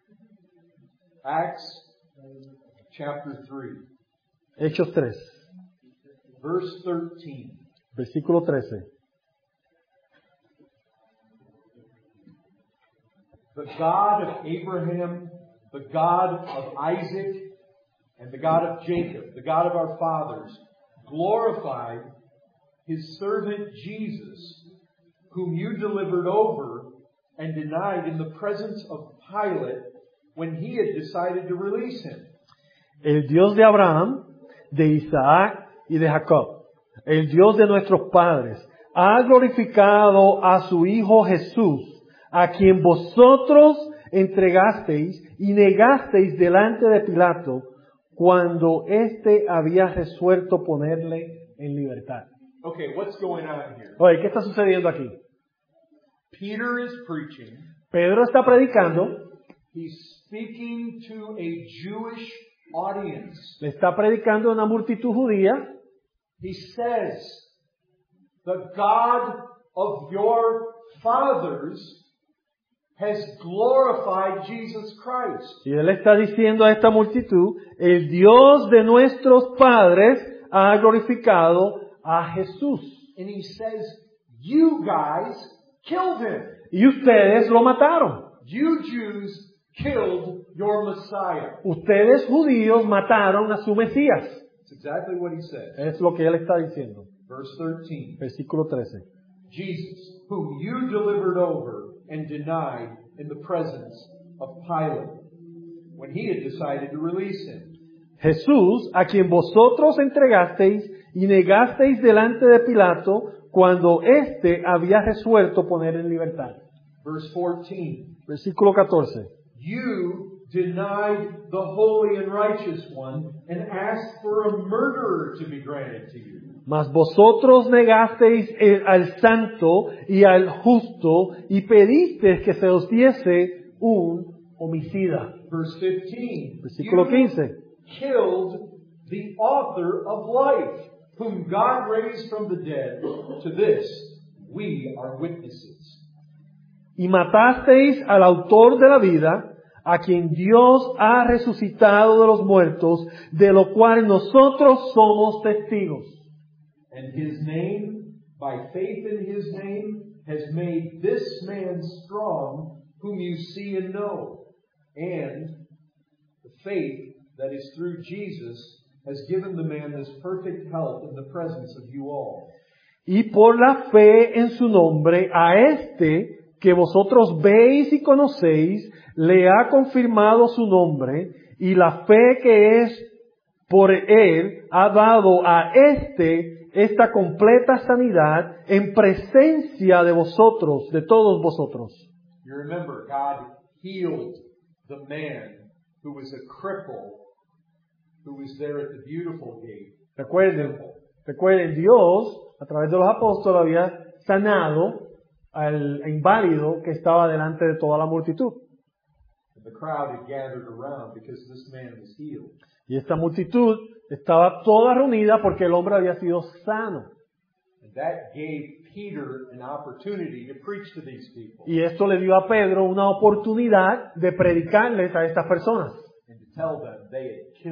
Acts chapter three, Hechos tres, verse thirteen. versículo trece. The God of Abraham, the God of Isaac, and the God of Jacob, the God of our fathers, glorified his servant Jesus, whom you delivered over and denied in the presence of Pilate when he had decided to release him. El Dios de Abraham, de Isaac y de Jacob, el Dios de nuestros padres, ha glorificado a su Hijo Jesús, a quien vosotros entregasteis y negasteis delante de Pilato, cuando éste había resuelto ponerle en libertad. Okay, what's going on here? Oye, ¿qué está sucediendo aquí? Peter is preaching. Pedro está predicando, He's speaking to a Jewish audience. le está predicando a una multitud judía. He says, the God of your fathers has glorified Jesus Christ. Y él está diciendo a esta multitud, el Dios de nuestros padres ha glorificado a Jesús. And he says, you guys killed him. Y ustedes lo mataron. You Jews killed your Messiah. Ustedes judíos mataron a su Mesías. That's exactly what he says. Es lo que él está diciendo. Verse thirteen. Versículo trece. Jesus, whom you delivered over and denied in the presence of Pilate, when he had decided to release him. Jesús, a quien vosotros entregasteis y negasteis delante de Pilato, cuando éste había resuelto poner en libertad. Verse fourteen. Versículo catorce. You denied the holy and righteous one and asked for a murderer to be granted to you. Mas vosotros negasteis el- al santo y al justo y pedisteis que se os diese un homicida. Verse fifteen. Versículo You quince. killed the author of life, whom God raised from the dead. To this we are witnesses. Y matasteis al autor de la vida, a quien Dios ha resucitado de los muertos, de lo cual nosotros somos testigos. And his name, by faith in his name, has made this man strong, whom you see and know. And the faith that is through Jesus has given the man this perfect health in the presence of you all. Y por la fe en su nombre, a este que vosotros veis y conocéis, le ha confirmado su nombre, y la fe que es por él ha dado a este esta completa sanidad en presencia de vosotros, de todos vosotros. You remember, God healed the man who was a cripple, who was there at the beautiful gate. Recuerden, recuerden, Dios, a través de los apóstoles, había sanado al inválido que estaba delante de toda la multitud. And the crowd had gathered around because this man was healed. Y esta multitud estaba toda reunida porque el hombre había sido sano. And that gave Peter an opportunity to preach to these people Y esto le dio a Pedro una oportunidad de predicarles a estas personas and to tell them they had killed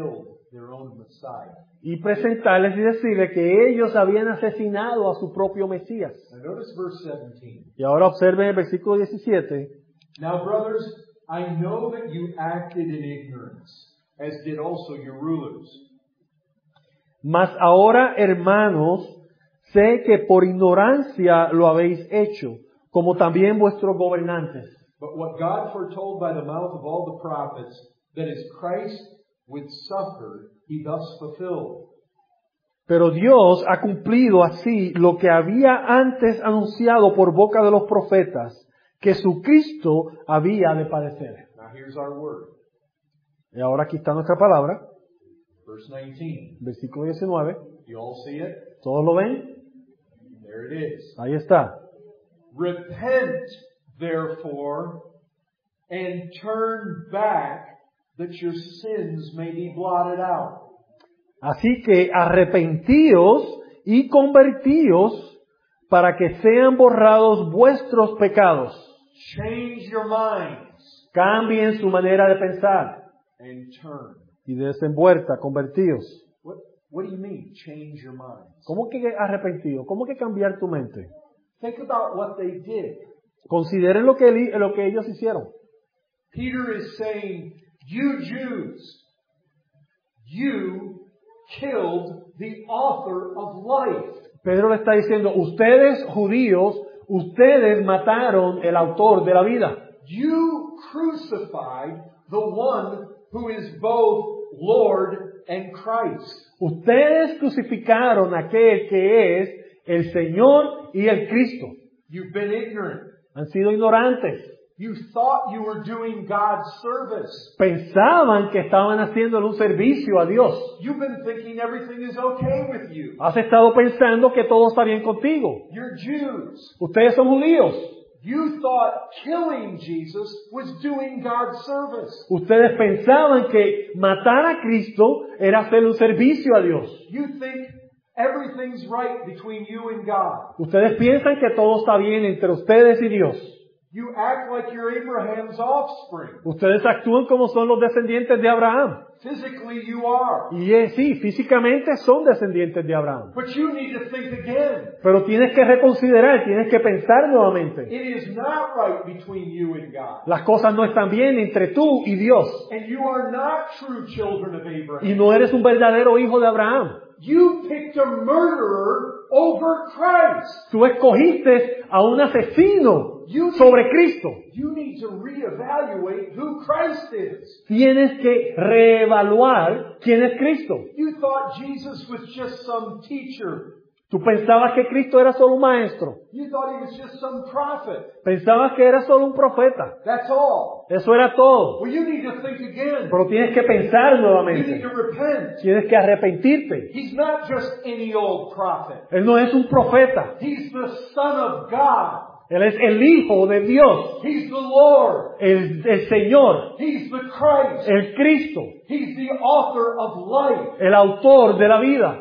their own Messiah. Y presentarles y decirles que ellos habían asesinado a su propio Mesías. Now notice verse seventeen. Y ahora observen el versículo diecisiete. Now, brothers, I know that you acted in ignorance, as did also your rulers. Mas ahora, hermanos, sé que por ignorancia lo habéis hecho, como también vuestros gobernantes. But what God foretold by the mouth of all the prophets, that is Christ would suffer, he thus fulfilled. Pero Dios ha cumplido así lo que había antes anunciado por boca de los profetas, que su Cristo había de padecer. Now here's our word. Y ahora aquí está nuestra palabra, Verse nineteen. versículo diecinueve. You all see it? ¿Todos lo ven? There it is. Ahí está. Repent, therefore, and turn back, that your sins may be blotted out. Así que arrepentíos y convertíos para que sean borrados vuestros pecados. Change your minds Cambien su manera de pensar and turn. y desenvuelta, convertíos. What, what do you mean, change your minds? ¿Cómo que arrepentido? ¿Cómo que cambiar tu mente? Think about what they did. Consideren lo que, eli- lo que ellos hicieron. Peter is saying, you Jews, you killed the author of life. Pedro le está diciendo, ustedes judíos, ustedes mataron el autor de la vida. You crucified the one who is both Lord and Christ. Ustedes crucificaron a aquel que es el Señor y el Cristo. You've been ignorant. Han sido ignorantes. You thought you were doing God's service. Pensaban que estaban haciéndole un servicio a Dios. You've been thinking everything is okay with you. Has estado pensando que todo está bien contigo. You're Jews. Ustedes son judíos. You thought killing Jesus was doing God's service. Ustedes pensaban que matar a Cristo era hacerle un servicio a Dios. You think everything's right between you and God. Ustedes piensan que todo está bien entre ustedes y Dios. You act like you're Abraham's offspring. Ustedes actúan como son los descendientes de Abraham. Physically you are. Y eh, sí, físicamente son descendientes de Abraham. But you need to think again. Pero tienes que reconsiderar, tienes que pensar nuevamente. It is not right between you and God. Las cosas no están bien entre tú y Dios. And you are not true children of Abraham. Y no eres un verdadero hijo de Abraham. You picked a murderer over Christ. Tú escogiste a un asesino You sobre Cristo. You need to reevaluate who Christ is. Tienes que reevaluar quién es Cristo. You thought Jesus was just some teacher. Tú pensabas que Cristo era solo un maestro. You thought he was just some prophet. Pensabas que era solo un profeta. That's all. Eso era todo. Well, you need to think again. Pero tienes que pensar You need nuevamente. to repent. Tienes que arrepentirte. He's not just any old prophet. Él no es un profeta. He's the Son of God. Él es el Hijo de Dios. He's the Lord. El, el Señor. He's the Christ. El Cristo. He's the author of life. El autor de la vida.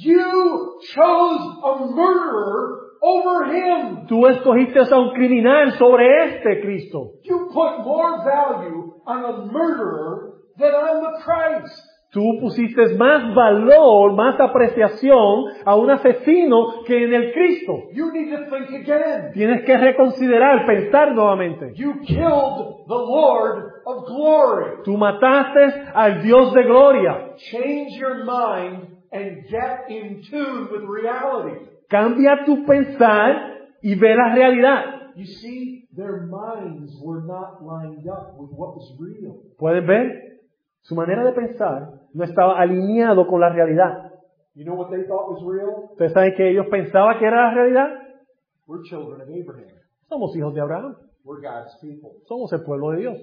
You chose a murderer over him. Tú escogiste a un criminal sobre este Cristo. You put more value on a murderer than on the Christ. Tú pusiste más valor, más apreciación a un asesino que en el Cristo. You need to think again. Tienes que reconsiderar, pensar nuevamente. You killed the Lord of glory. Tú mataste al Dios de gloria. Change your mind and get in tune with reality. Cambia tu pensar y ve la realidad. You see, their minds were not lined up with what was real. ¿Pueden ver? Su manera de pensar no estaba alineado con la realidad. You know what they thought was real? ¿Ustedes saben que ellos pensaban que era la realidad? We're children of Abraham. Somos hijos de Abraham. We're God's people. Somos el pueblo de Dios.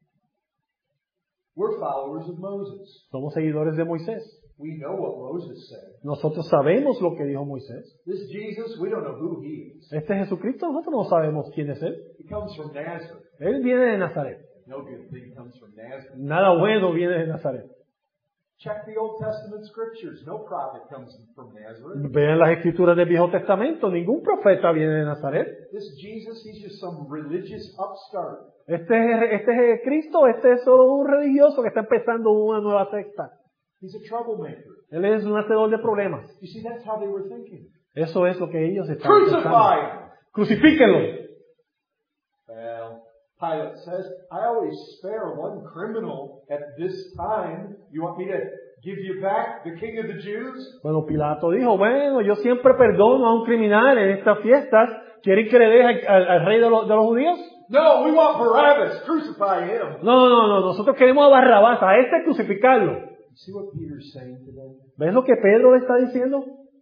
We're followers of Moses. Somos seguidores de Moisés. We know what Moses said. Nosotros sabemos lo que dijo Moisés. This Jesus, we don't know who he is. Este Jesucristo, nosotros no sabemos quién es Él. He comes from Nazareth. Él viene de Nazaret. No good thing comes from Nazareth. Nada bueno viene de Nazaret. Check the Old Testament scriptures. No prophet comes from Nazareth. Vean las escrituras del Viejo Testamento. Ningún profeta viene de Nazaret. This Jesus, he's just some religious upstart. Este es, este es Cristo, este es solo un religioso que está empezando una nueva secta. He's a troublemaker. Él es un hacedor de problemas. You see, that's how they were thinking. Eso es lo que ellos estaban Crucify pensando. him! Crucifíquenlo. Well, Pilate says, I always spare one criminal at this time. You want me to give you back the king of the Jews? Bueno, Pilato dijo, bueno, yo siempre perdono a un criminal en estas fiestas. ¿Quieren que le deje al, al rey de los, de los judíos? No, we want Barabbas. Crucify him. No, no, no, nosotros queremos a Barrabás, a este crucificarlo. See what Peter's saying to them? ¿Ves lo que Pedro le está diciendo?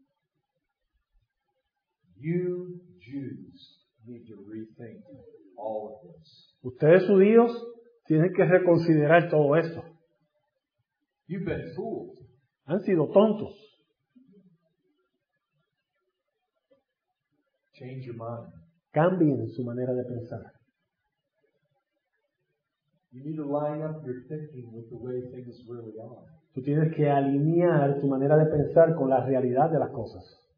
You Jews need to rethink all of this. Ustedes judíos tienen que reconsiderar todo esto. You've been fooled. Han sido tontos. Change your mind. Cambien su manera de pensar. You need to line up your thinking with the way things really are. Tú tienes que alinear tu manera de pensar con la realidad de las cosas.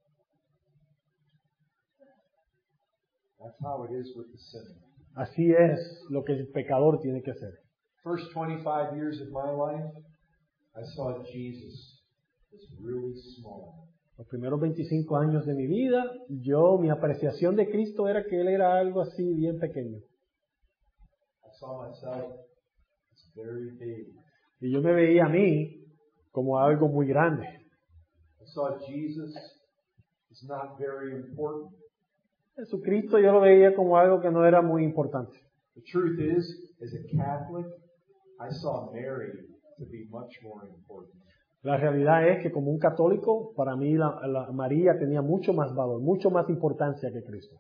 That's how it is with the sinner. Así es lo que el pecador tiene que hacer. First twenty-five years of my life, I saw Jesus as really small. Los primeros veinticinco años de mi vida, yo, mi apreciación de Cristo era que Él era algo así bien pequeño. I saw myself as very big. Y yo me veía a mí como algo muy grande. I saw Jesus as not very important. Jesucristo yo lo veía como algo que no era muy importante. The truth is, as a Catholic, I saw Mary to be much more important. La realidad es que como un católico, para mí la, la María tenía mucho más valor, mucho más importancia que Cristo.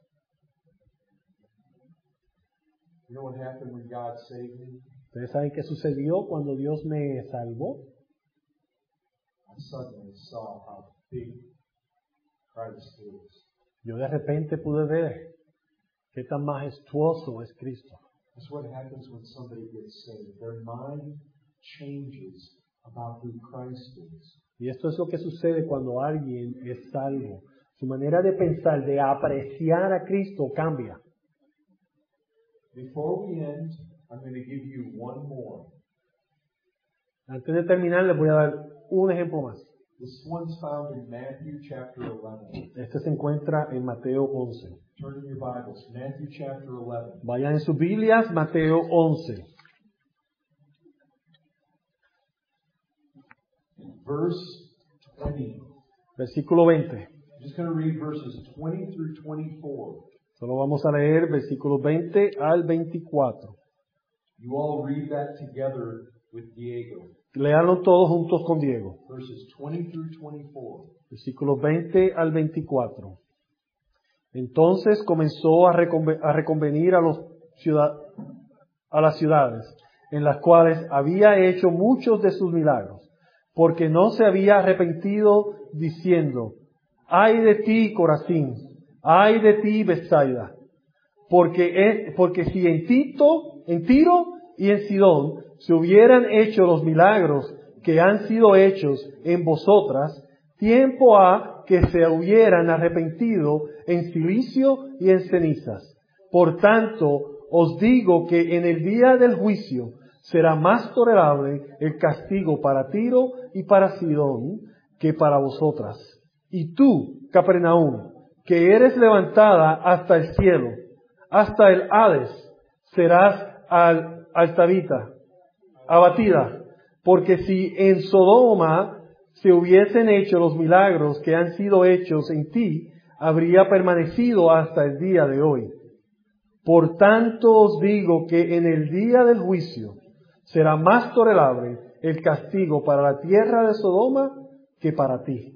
You know what happened when God saved me? ¿Ustedes saben qué sucedió cuando Dios me salvó? I suddenly saw how big Christ is. Yo de repente pude ver qué tan majestuoso es Cristo. That's what happens when somebody gets saved. Their mind changes about who Christ is. Y esto es lo que sucede cuando alguien es salvo. Su manera de pensar, de apreciar a Cristo cambia. Before we end, I'm going to give you one more. Antes de terminar, les voy a dar un ejemplo más. This one's found in Matthew chapter eleven. Este se encuentra en Mateo once. Turn in your Bibles, Matthew chapter eleven. Vayan en sus Biblias, Mateo once. Verse twenty. Versículo veinte. I'm just going to read verses twenty through twenty-four. Solo vamos a leer versículos veinte al veinticuatro. You all read that together with Diego. Léanlo todos juntos con Diego. Verses twenty through twenty-four. Versículos veinte al veinticuatro. Entonces comenzó a, reconven- a reconvenir a, los ciudad- a las ciudades en las cuales había hecho muchos de sus milagros, porque no se había arrepentido, diciendo: ay de ti, Corazín, ay de ti, Betsaida, porque, es, porque si en Tito, en Tiro y en Sidón se hubieran hecho los milagros que han sido hechos en vosotras, tiempo ha que se hubieran arrepentido en silicio y en cenizas. Por tanto, os digo que en el día del juicio será más tolerable el castigo para Tiro y para Sidón que para vosotras. Y tú, Capernaum, que eres levantada hasta el cielo, hasta el Hades, serás al, altabita, abatida, porque si en Sodoma se hubiesen hecho los milagros que han sido hechos en ti, habría permanecido hasta el día de hoy. Por tanto os digo que en el día del juicio será más tolerable el castigo para la tierra de Sodoma que para ti.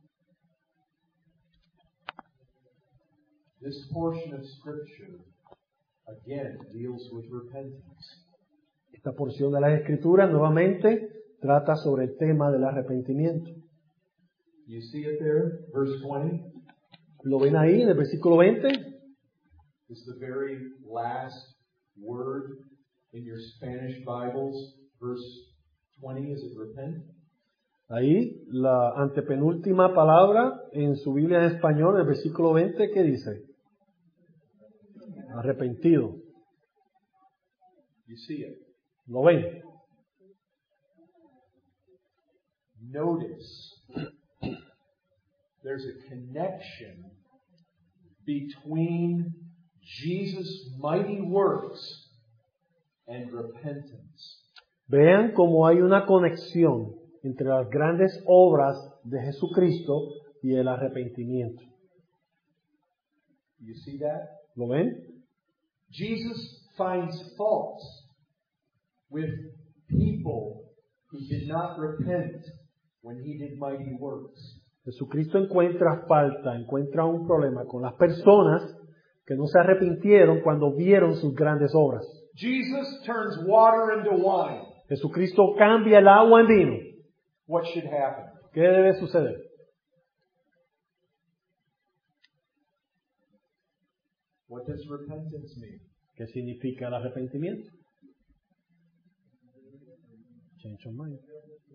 This portion of Scripture, again, deals with repentance. Esta porción de las Escrituras nuevamente trata sobre el tema del arrepentimiento. You see it there? Verse twenty ¿Lo ven ahí en el versículo veinte? is the very last word in your Spanish Bibles. Verse twenty, is it repent? Ahí, la antepenúltima palabra en su Biblia en español, el versículo veinte, ¿qué dice? Arrepentido. You see it. ¿Lo ven? notice there's a connection between Jesus' mighty works and repentance. Vean cómo hay una conexión entre las grandes obras de Jesucristo y el arrepentimiento. You see that? ¿Lo ven? Jesus finds faults with people who did not repent when he did mighty works. Jesucristo encuentra falta, encuentra un problema con las personas que no se arrepintieron cuando vieron sus grandes obras. Jesus turns water into wine. Jesucristo cambia el agua en vino. What should happen? ¿Qué debe suceder? What does repentance mean? ¿Qué significa el arrepentimiento? Change of mind.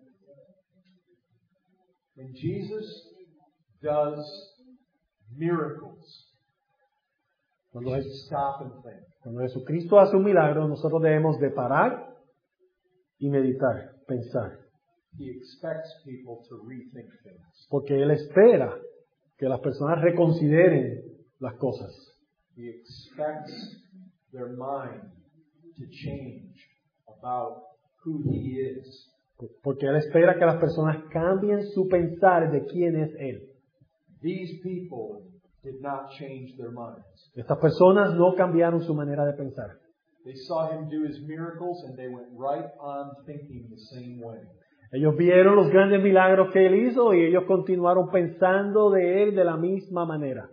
When Jesus does miracles, Cuando, we Je- should stop and think. cuando Jesucristo hace un milagro, nosotros debemos de parar y meditar, pensar. He expects people to rethink things. Porque Él espera que las personas reconsideren las cosas. He expects their mind to change about who he is. Porque Él espera que las personas cambien su pensar de quién es Él. These people did not change their minds. Estas personas no cambiaron su manera de pensar. They saw him do his miracles and they went right on thinking the same way. Ellos vieron los grandes milagros que Él hizo y ellos continuaron pensando de Él de la misma manera.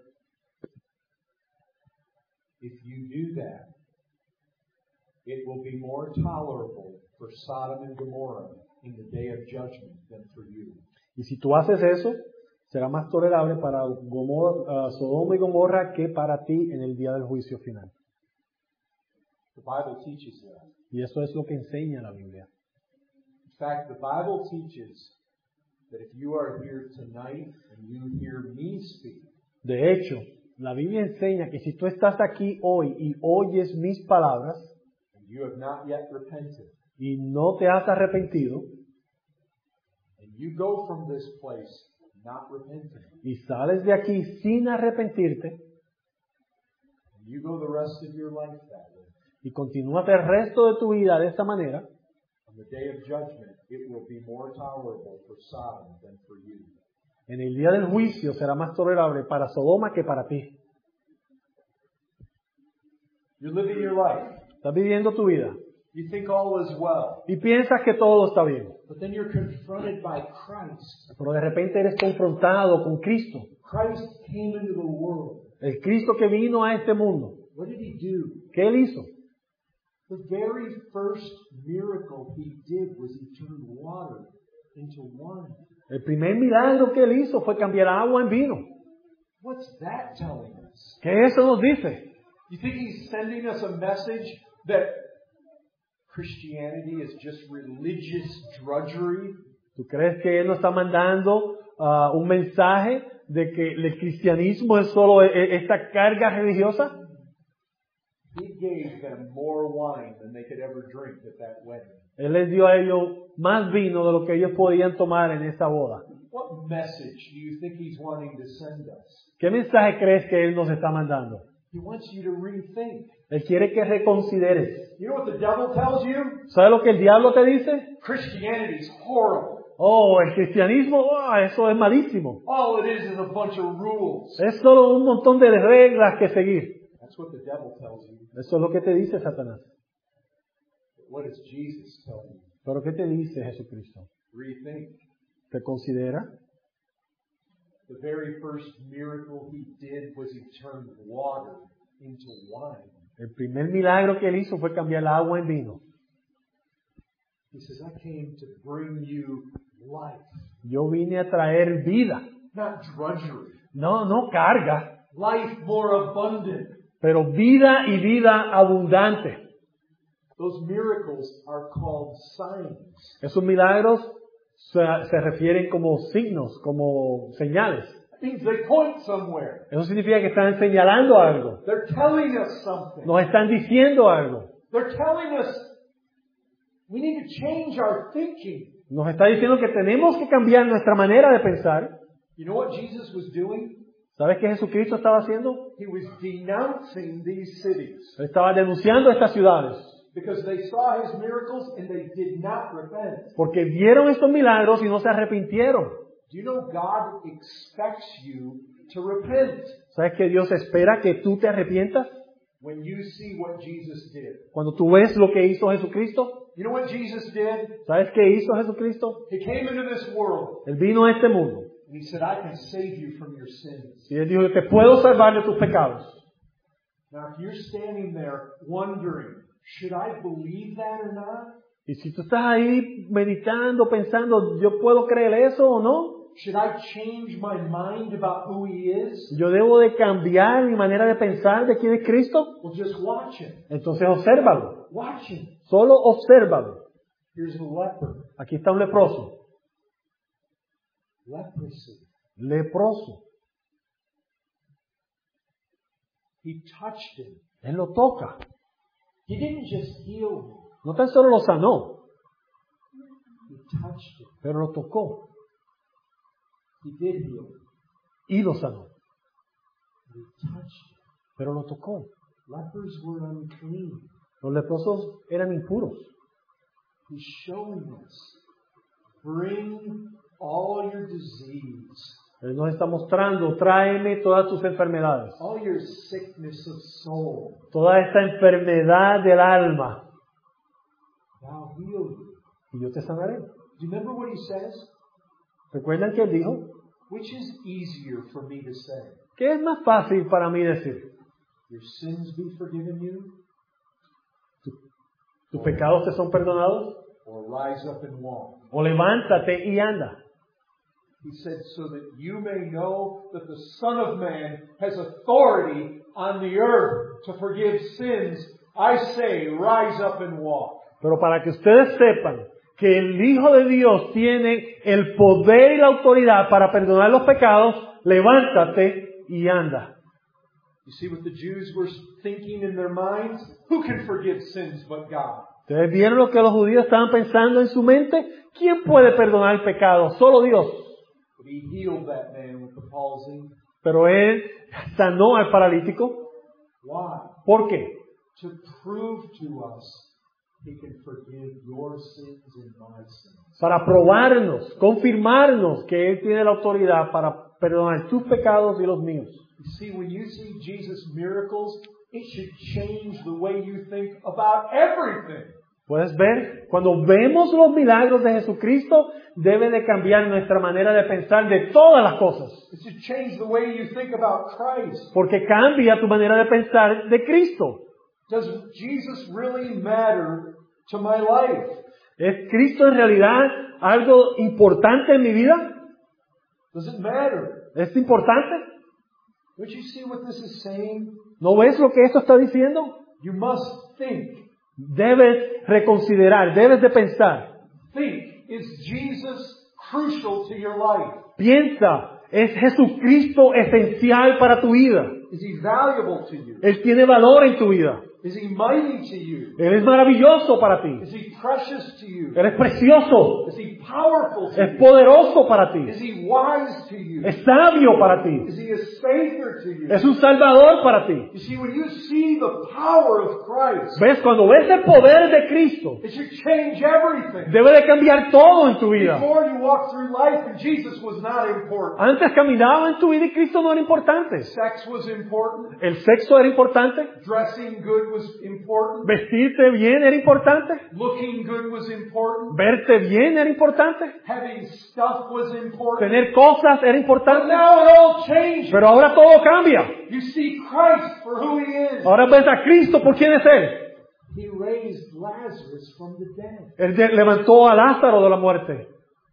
If you do that, it will be more tolerable for Sodom and Gomorrah in the day of judgment than for you. Y si tú haces eso, será más tolerable para Gomorra, uh, Sodoma y Gomorra que para ti en el día del juicio final. The Bible teaches that. Y eso es lo que enseña la Biblia. In fact, the Bible teaches that if you are here tonight and you hear me speak, De hecho, la Biblia enseña que si tú estás aquí hoy y oyes mis palabras and you have not yet repented, y no te has arrepentido and you go from this place not repenting, y sales de aquí sin arrepentirte and you go the rest of your life that way, y continúas el resto de tu vida de esta manera, on the day of judgment, it will be more tolerable for Sodom than for you. en el día del juicio será más tolerable para Sodoma que para ti. You're living your life. Estás viviendo tu vida You think all is well. y piensas que todo está bien, But then you're confronted by Christ. pero de repente eres confrontado con Cristo, Christ came into the world. el Cristo que vino a este mundo. What did he do? ¿Qué Él hizo? The very first miracle he did was he turned water into wine. El primer milagro que Él hizo fue cambiar agua en vino. What's that telling us? ¿Qué eso nos dice? You think he's sending us a message that Christianity is just religious drudgery? ¿Tú crees que Él nos está mandando uh, un mensaje de que el cristianismo es solo e- e- esta carga religiosa? He gave them more wine than they could ever drink at that wedding. Él les dio a ellos más vino de lo que ellos podían tomar en esa boda. What message do you think he's wanting to send us? ¿Qué mensaje crees que Él nos está mandando? He wants you to rethink. Él quiere que reconsideres. You know what the devil tells you? ¿Sabes lo que el diablo te dice? Christianity's horrible. Oh, el cristianismo, oh, eso es malísimo. All it is is a bunch of rules. Es solo un montón de reglas que seguir. That's what the devil tells you. Eso es lo que te dice Satanás. But what does Jesus tell you? Pero ¿qué te dice Jesucristo? Rethink. ¿Te considera? The very first miracle he did was he turned water into wine. El primer milagro que Él hizo fue cambiar el agua en vino. He says, I came to bring you life, Yo vine a traer vida. not drudgery. No, no carga, Life more abundant. pero vida y vida abundante. Those miracles are called signs. Esos milagros se, se refieren como signos, como señales. That means they point somewhere. Eso significa que están señalando algo. They're telling us something. Nos están diciendo algo. They're telling us we need to change our thinking. Nos está diciendo que tenemos que cambiar nuestra manera de pensar. You know what Jesus was doing? ¿Sabes qué Jesucristo estaba haciendo? He was denouncing these cities Él estaba denunciando estas ciudades. because they saw his miracles and they did not repent. Porque vieron estos milagros y no se arrepintieron. Do you know God expects you to repent ¿Sabes que Dios espera que tú te arrepientas? when you see what Jesus did? Cuando tú ves lo que hizo Jesucristo. You know what Jesus did? ¿Sabes qué hizo Jesucristo? He came into this world Él vino a este mundo. and he said, I can save you from your sins. Y Él dijo, te puedo salvar de tus pecados. Now, if you're standing there wondering, should I believe that or not? Y si tú estás ahí meditando, pensando, ¿yo puedo creer eso o no? Should I change my mind about who he is? ¿Yo debo de cambiar mi manera de pensar de quién es Cristo? Well, just watch him. Entonces obsérvalo. Watch him. Solo obsérvalo. Here's a leper. Aquí está un leproso. Leprosy. Leproso. He touched him. Él lo toca. He didn't just heal him. No tan solo lo sanó, He touched him. pero lo tocó He did heal him. y lo sanó. He touched him. Pero lo tocó. Lepers were unclean. Los leprosos eran impuros. He's showing us, bring all your disease, Él nos está mostrando, tráeme todas tus enfermedades. all your sickness of soul. Toda esta enfermedad del alma. I'll heal you. Y yo te sanaré. Do you remember what he says? ¿Recuerdan que Él dijo? Which is easier for me to say? ¿Qué es más fácil para mí decir? Your sins be forgiven you, ¿Tus pecados te son perdonados? or rise up and walk? O levántate y anda. He said, so that you may know that the Son of Man has authority on the earth to forgive sins. I say, rise up and walk. Pero para que ustedes sepan que el Hijo de Dios tiene el poder y la autoridad para perdonar los pecados, levántate y anda. You see what the Jews were thinking in their minds? Who can forgive sins but God? ¿Ustedes vieron lo que los judíos estaban pensando en su mente? ¿Quién puede perdonar el pecado? Solo Dios. But he healed that man with the palsy. Pero Él sanó al paralítico. Why? ¿Por qué? To prove to us he can forgive your sins and my sins. Para probarnos, confirmarnos que Él tiene la autoridad para perdonar tus pecados y los míos. You see, when you see Jesus' miracles, it should change the way you think about everything. ¿Puedes ver? Cuando vemos los milagros de Jesucristo, debe de cambiar nuestra manera de pensar de todas las cosas. It should change the way you think about Christ. Porque cambia tu manera de pensar de Cristo. Does Jesus really matter to my life? ¿Es Cristo en realidad algo importante en mi vida? Does it matter? ¿Es importante? Don't you see what this is saying? ¿No ves lo que esto está diciendo? You must think. Debes reconsiderar, debes de pensar. Think, is Jesus crucial to your life? Piensa, ¿es Jesucristo esencial para tu vida? Is he valuable to you? Él tiene valor en tu vida. Is he mighty to you? Él es maravilloso para ti. Is he precious to you? Él es precioso. Is he powerful to Es you? poderoso para ti. Is he wise to you? Es sabio para ti. Is he a savior to you? Es un salvador para ti. You see, when you see the power of Christ, ¿Ves? Cuando ves el poder de Cristo, it should change everything. debe de cambiar todo en tu vida. Before you walk through life and Jesus was not important. Antes caminaba en tu vida y Cristo no era importante. Sex was important. El sexo era importante. Dressing good was important. Vestirte bien era importante. Looking good was important. Verte bien era importante. Having stuff was important. Tener cosas era But importante. now it all changes. Pero ahora todo cambia. You see Christ for who he is. Ahora ves a Cristo por quién es Él. He raised Lazarus from the dead. Él de- levantó a Lázaro de la muerte.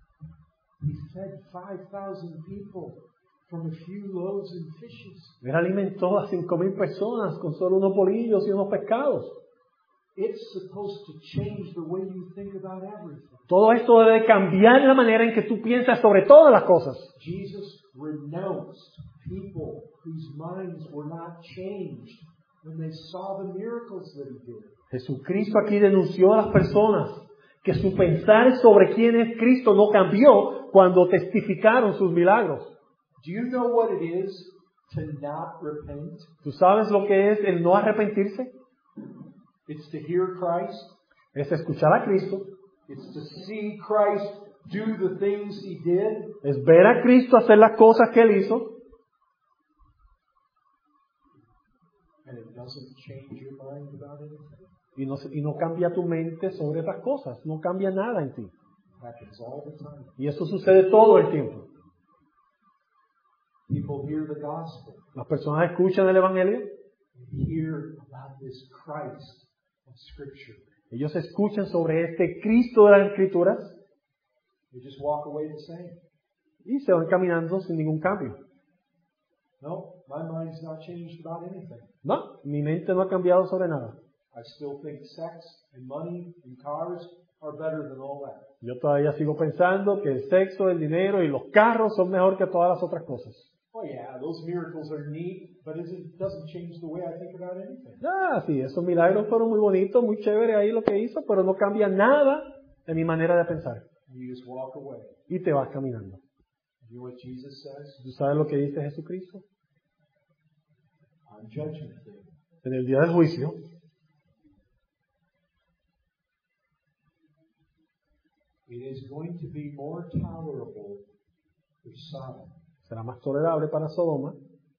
He fed five thousand people from a few loaves and fishes. Él alimentó a cinco mil personas con solo unos bolillos y unos pescados. It's supposed to change the way you think about everything. Todo esto debe cambiar la manera en que tú piensas sobre todas las cosas. Jesus renounced people whose minds were not changed when they saw the miracles that he did. Jesucristo aquí denunció a las personas que su pensar sobre quién es Cristo no cambió cuando testificaron sus milagros. Do you know what it is to not repent? ¿Tú sabes lo que es el no arrepentirse? It's to hear Christ. Es escuchar a Cristo, It's to see Christ do the things He did. es ver a Cristo hacer las cosas que Él hizo, And it doesn't change your mind about anything. y no, y no cambia tu mente sobre esas cosas, no cambia nada en ti. It happens all the time. Y eso sucede todo el tiempo. People hear the gospel. Las personas escuchan el Evangelio, They hear about this Christ of Scripture. ellos escuchan sobre este Cristo de las Escrituras They just walk away the same. y se van caminando sin ningún cambio. No, my mind's not changed about anything. No, mi mente no ha cambiado sobre nada. I still think sex and money and cars are better than all that. Yo todavía sigo pensando que el sexo, el dinero y los carros son mejor que todas las otras cosas. Oh yeah, those miracles are neat, but it doesn't change the way I think about anything. Ah, sí, esos milagros fueron muy bonitos, muy chévere ahí lo que hizo, pero no cambia nada de mi manera de pensar. And you just walk away. Y te vas caminando. You know what Jesus says? ¿Tú sabes lo que dice Jesucristo? On Judgment Day, En el día del juicio, it is going to be more tolerable for Sodom. será más tolerable para Sodoma.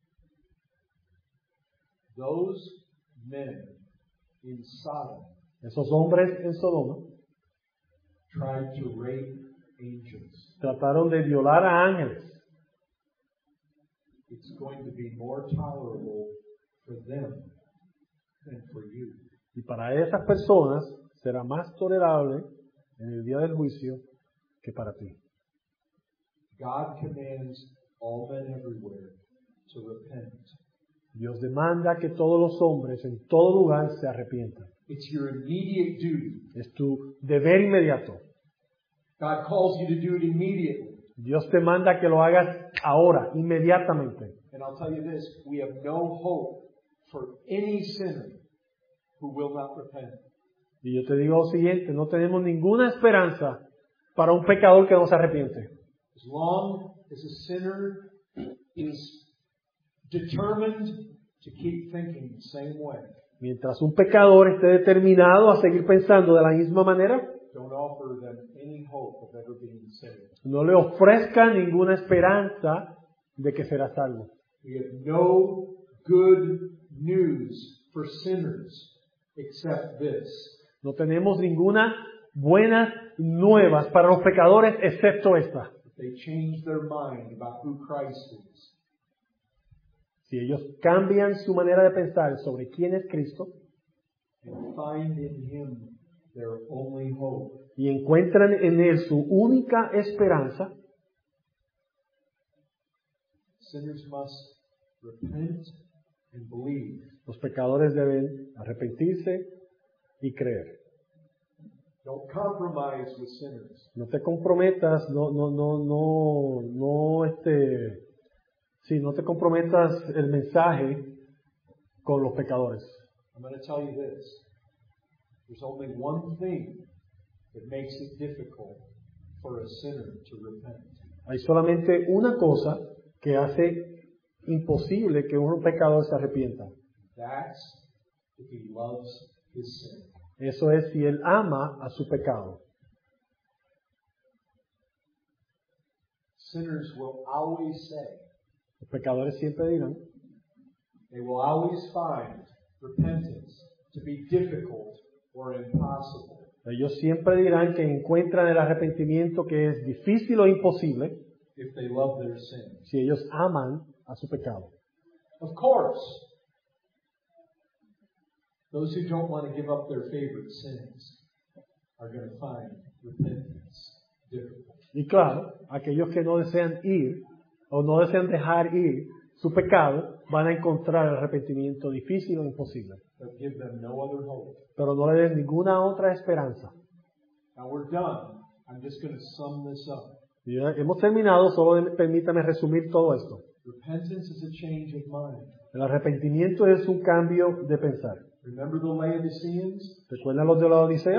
Those men in Sodom Esos hombres en Sodoma tried to rape angels. trataron de violar a ángeles. It's going to be more tolerable for them than for you. Y para esas personas será más tolerable en el día del juicio que para ti. God commands all men everywhere to repent. Dios demanda que todos los hombres en todo lugar se arrepientan. It's your immediate duty. Es tu deber inmediato. God calls you to do it immediately. Dios te manda que lo hagas ahora, inmediatamente. And I'll tell you this, we have no hope for any sinner who will not repent. Y yo te digo lo siguiente, no tenemos ninguna esperanza para un pecador que no se arrepiente. As long as a sinner is determined to keep thinking the same way, Mientras un pecador esté determinado a seguir pensando de la misma manera, don't offer them any hope of ever being saved. no le ofrezca ninguna esperanza de que será salvo. We have no good news for sinners except this. No tenemos ninguna buenas nuevas para los pecadores excepto esta. They change their mind about who Christ is. Si ellos cambian su manera de pensar sobre quién es Cristo And find in Him their only hope. y encuentran en Él su única esperanza, Sinners must repent and believe. los pecadores deben arrepentirse y creer. Don't compromise with sinners. No te comprometas, no, no, no, no, no, este, sí, no te comprometas el mensaje con los pecadores. I'm going to tell you this. There's only one thing that makes it difficult for a sinner to repent. Hay solamente una cosa que hace imposible que un pecador se arrepienta. That's if he loves his sin. Eso es si él ama a su pecado. Sinners will always say, Los pecadores siempre dirán, they will always find repentance to be difficult or impossible. ellos siempre dirán que encuentran el arrepentimiento que es difícil o imposible if they love their sin. si ellos aman a su pecado. Of course, those who don't want to give up their favorite sins are going to find repentance difficult. Y claro, aquellos que no desean ir o no desean dejar ir su pecado van a encontrar el arrepentimiento difícil o imposible. But give them no other hope. Pero no le den ninguna otra esperanza. Now we're done. I'm just going to sum this up. Y ya hemos terminado, solo permítame resumir todo esto. Repentance is a change of mind. El arrepentimiento es un cambio de pensar. Remember the Laodiceans? ¿Recuerdan los de la Odisea?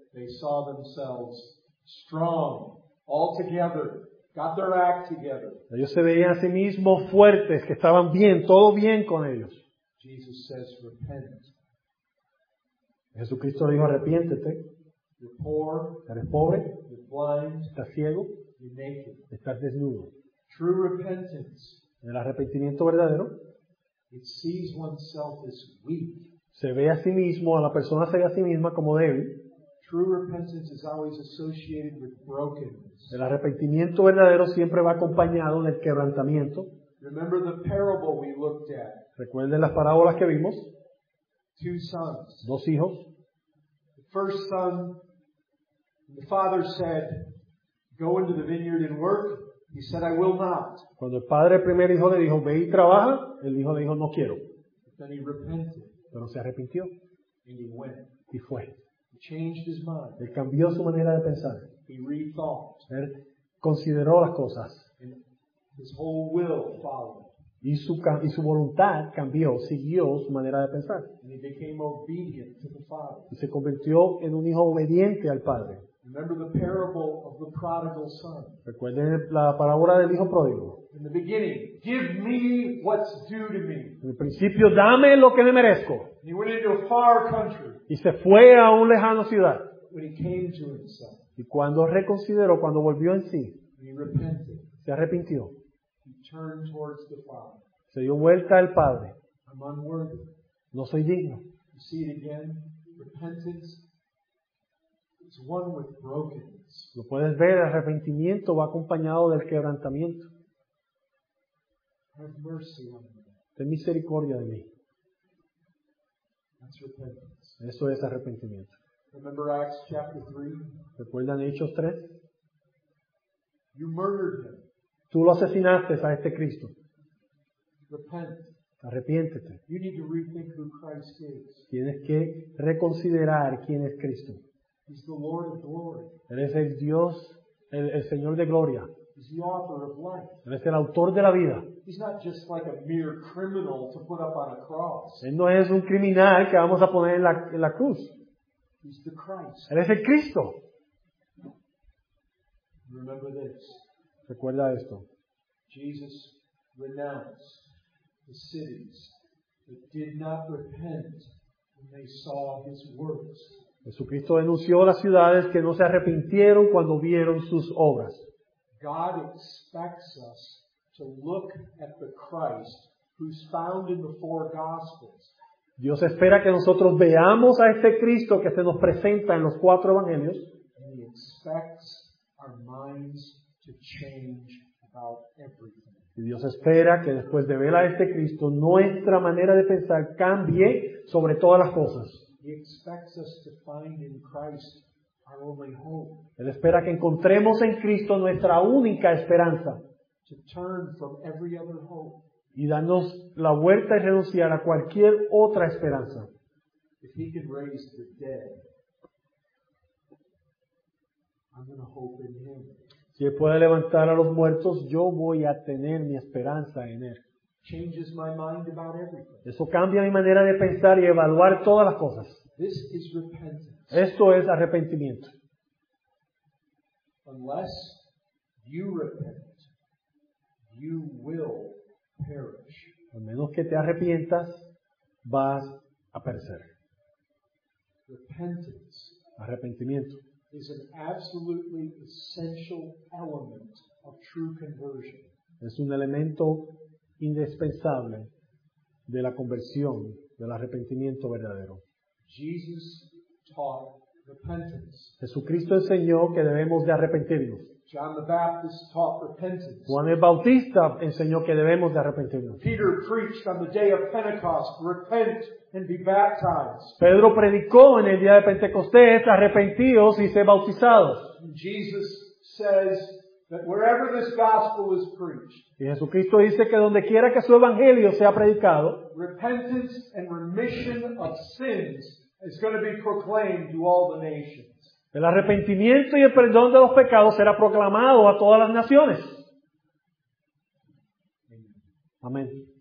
they saw themselves strong, all together, got their act together. Ellos se veían a sí mismos fuertes, que estaban bien, todo bien con ellos. Jesus says, repent. Jesucristo dijo, arrepiéntete. You're poor, Eres pobre, you're blind, estás ciego, you're naked. estás desnudo. True repentance, El arrepentimiento verdadero it sees oneself as weak. se ve a sí mismo, a la persona se ve a sí misma como débil. True repentance is always associated with brokenness. El arrepentimiento verdadero siempre va acompañado del quebrantamiento. Remember the parable we looked at. Recuerden las parábolas que vimos. Two sons. Dos hijos. The first son, the father said, go into the vineyard and work. He said, I will not. Cuando el padre del primer hijo le dijo, ve y trabaja, el hijo le dijo, no quiero. But then he repented Pero se arrepintió and he went. y fue. He changed his mind. Él cambió su manera de pensar. He rethought. Él consideró las cosas And his whole will followed. y su, ca- y su voluntad cambió, siguió su manera de pensar. And he became obedient to the father. Y se convirtió en un hijo obediente al padre. Remember the parable of the prodigal son. Recuerden la parábola del hijo pródigo. In the beginning, give me what's due to me. En el principio, dame lo que me merezco. And he went into a far country. Y se fue a una lejana ciudad. When he came to himself, Y cuando reconsideró, cuando volvió en sí, when he repented, se arrepintió. he turned towards the father. Se dio vuelta al padre. I'm unworthy. No soy digno. You see it again? Repentance is one with brokenness. Lo puedes ver, el arrepentimiento va acompañado del quebrantamiento. Have mercy on me. Ten misericordia de mí. That's repentance. Eso es arrepentimiento. Remember Acts chapter three? ¿Recuerdan Hechos tres? You murdered him. Tú lo asesinaste a este Cristo. Repent. Arrepiéntete. You need to rethink who Christ is. Tienes que reconsiderar quién es Cristo. He's the Lord of glory. Él es el Dios, el, el Señor de gloria. He's the author of life. Él es el autor de la vida. He's not just like a mere criminal to put up on a cross. Él no es un criminal que vamos a poner en la, en la cruz. He's the Christ. Él es el Cristo. Remember this. Recuerda esto. Jesus renounced the cities that did not repent when they saw his works. Jesucristo denunció las ciudades que no se arrepintieron cuando vieron sus obras. God expects us to look at the Christ who's found in the four Gospels. Dios espera que nosotros veamos a este Cristo que se nos presenta en los cuatro evangelios. And he expects our minds to change about everything. Y Dios espera que después de ver a este Cristo, nuestra manera de pensar cambie sobre todas las cosas. He expects us to find in Christ our only hope, Él espera que encontremos en Cristo nuestra única esperanza to turn from every other hope. y darnos la vuelta y renunciar a cualquier otra esperanza. If he can raise the dead, I'm going to hope in him. Si Él puede levantar a los muertos, yo voy a tener mi esperanza en Él. Changes my mind about everything. Eso cambia mi manera de pensar y evaluar todas las cosas. This is repentance. Esto es arrepentimiento. Unless you repent, you will perish. A menos que te arrepientas, vas a perecer. Repentance Arrepentimiento is an absolutely essential element of true conversion. es un elemento indispensable de la conversión, del arrepentimiento verdadero. Jesus taught repentance. Jesucristo enseñó que debemos de arrepentirnos. John the Baptist taught repentance. Juan el Bautista enseñó que debemos de arrepentirnos. Peter preached on the day of Pentecost, repent and be baptized. Pedro predicó en el día de Pentecostés, arrepentidos y sé bautizados. And Jesus says that wherever this gospel is preached, Y Jesucristo dice que donde quiera que su evangelio sea predicado, repentance and remission of sins is going to be proclaimed to all the nations. el arrepentimiento y el perdón de los pecados será proclamado a todas las naciones. Amén.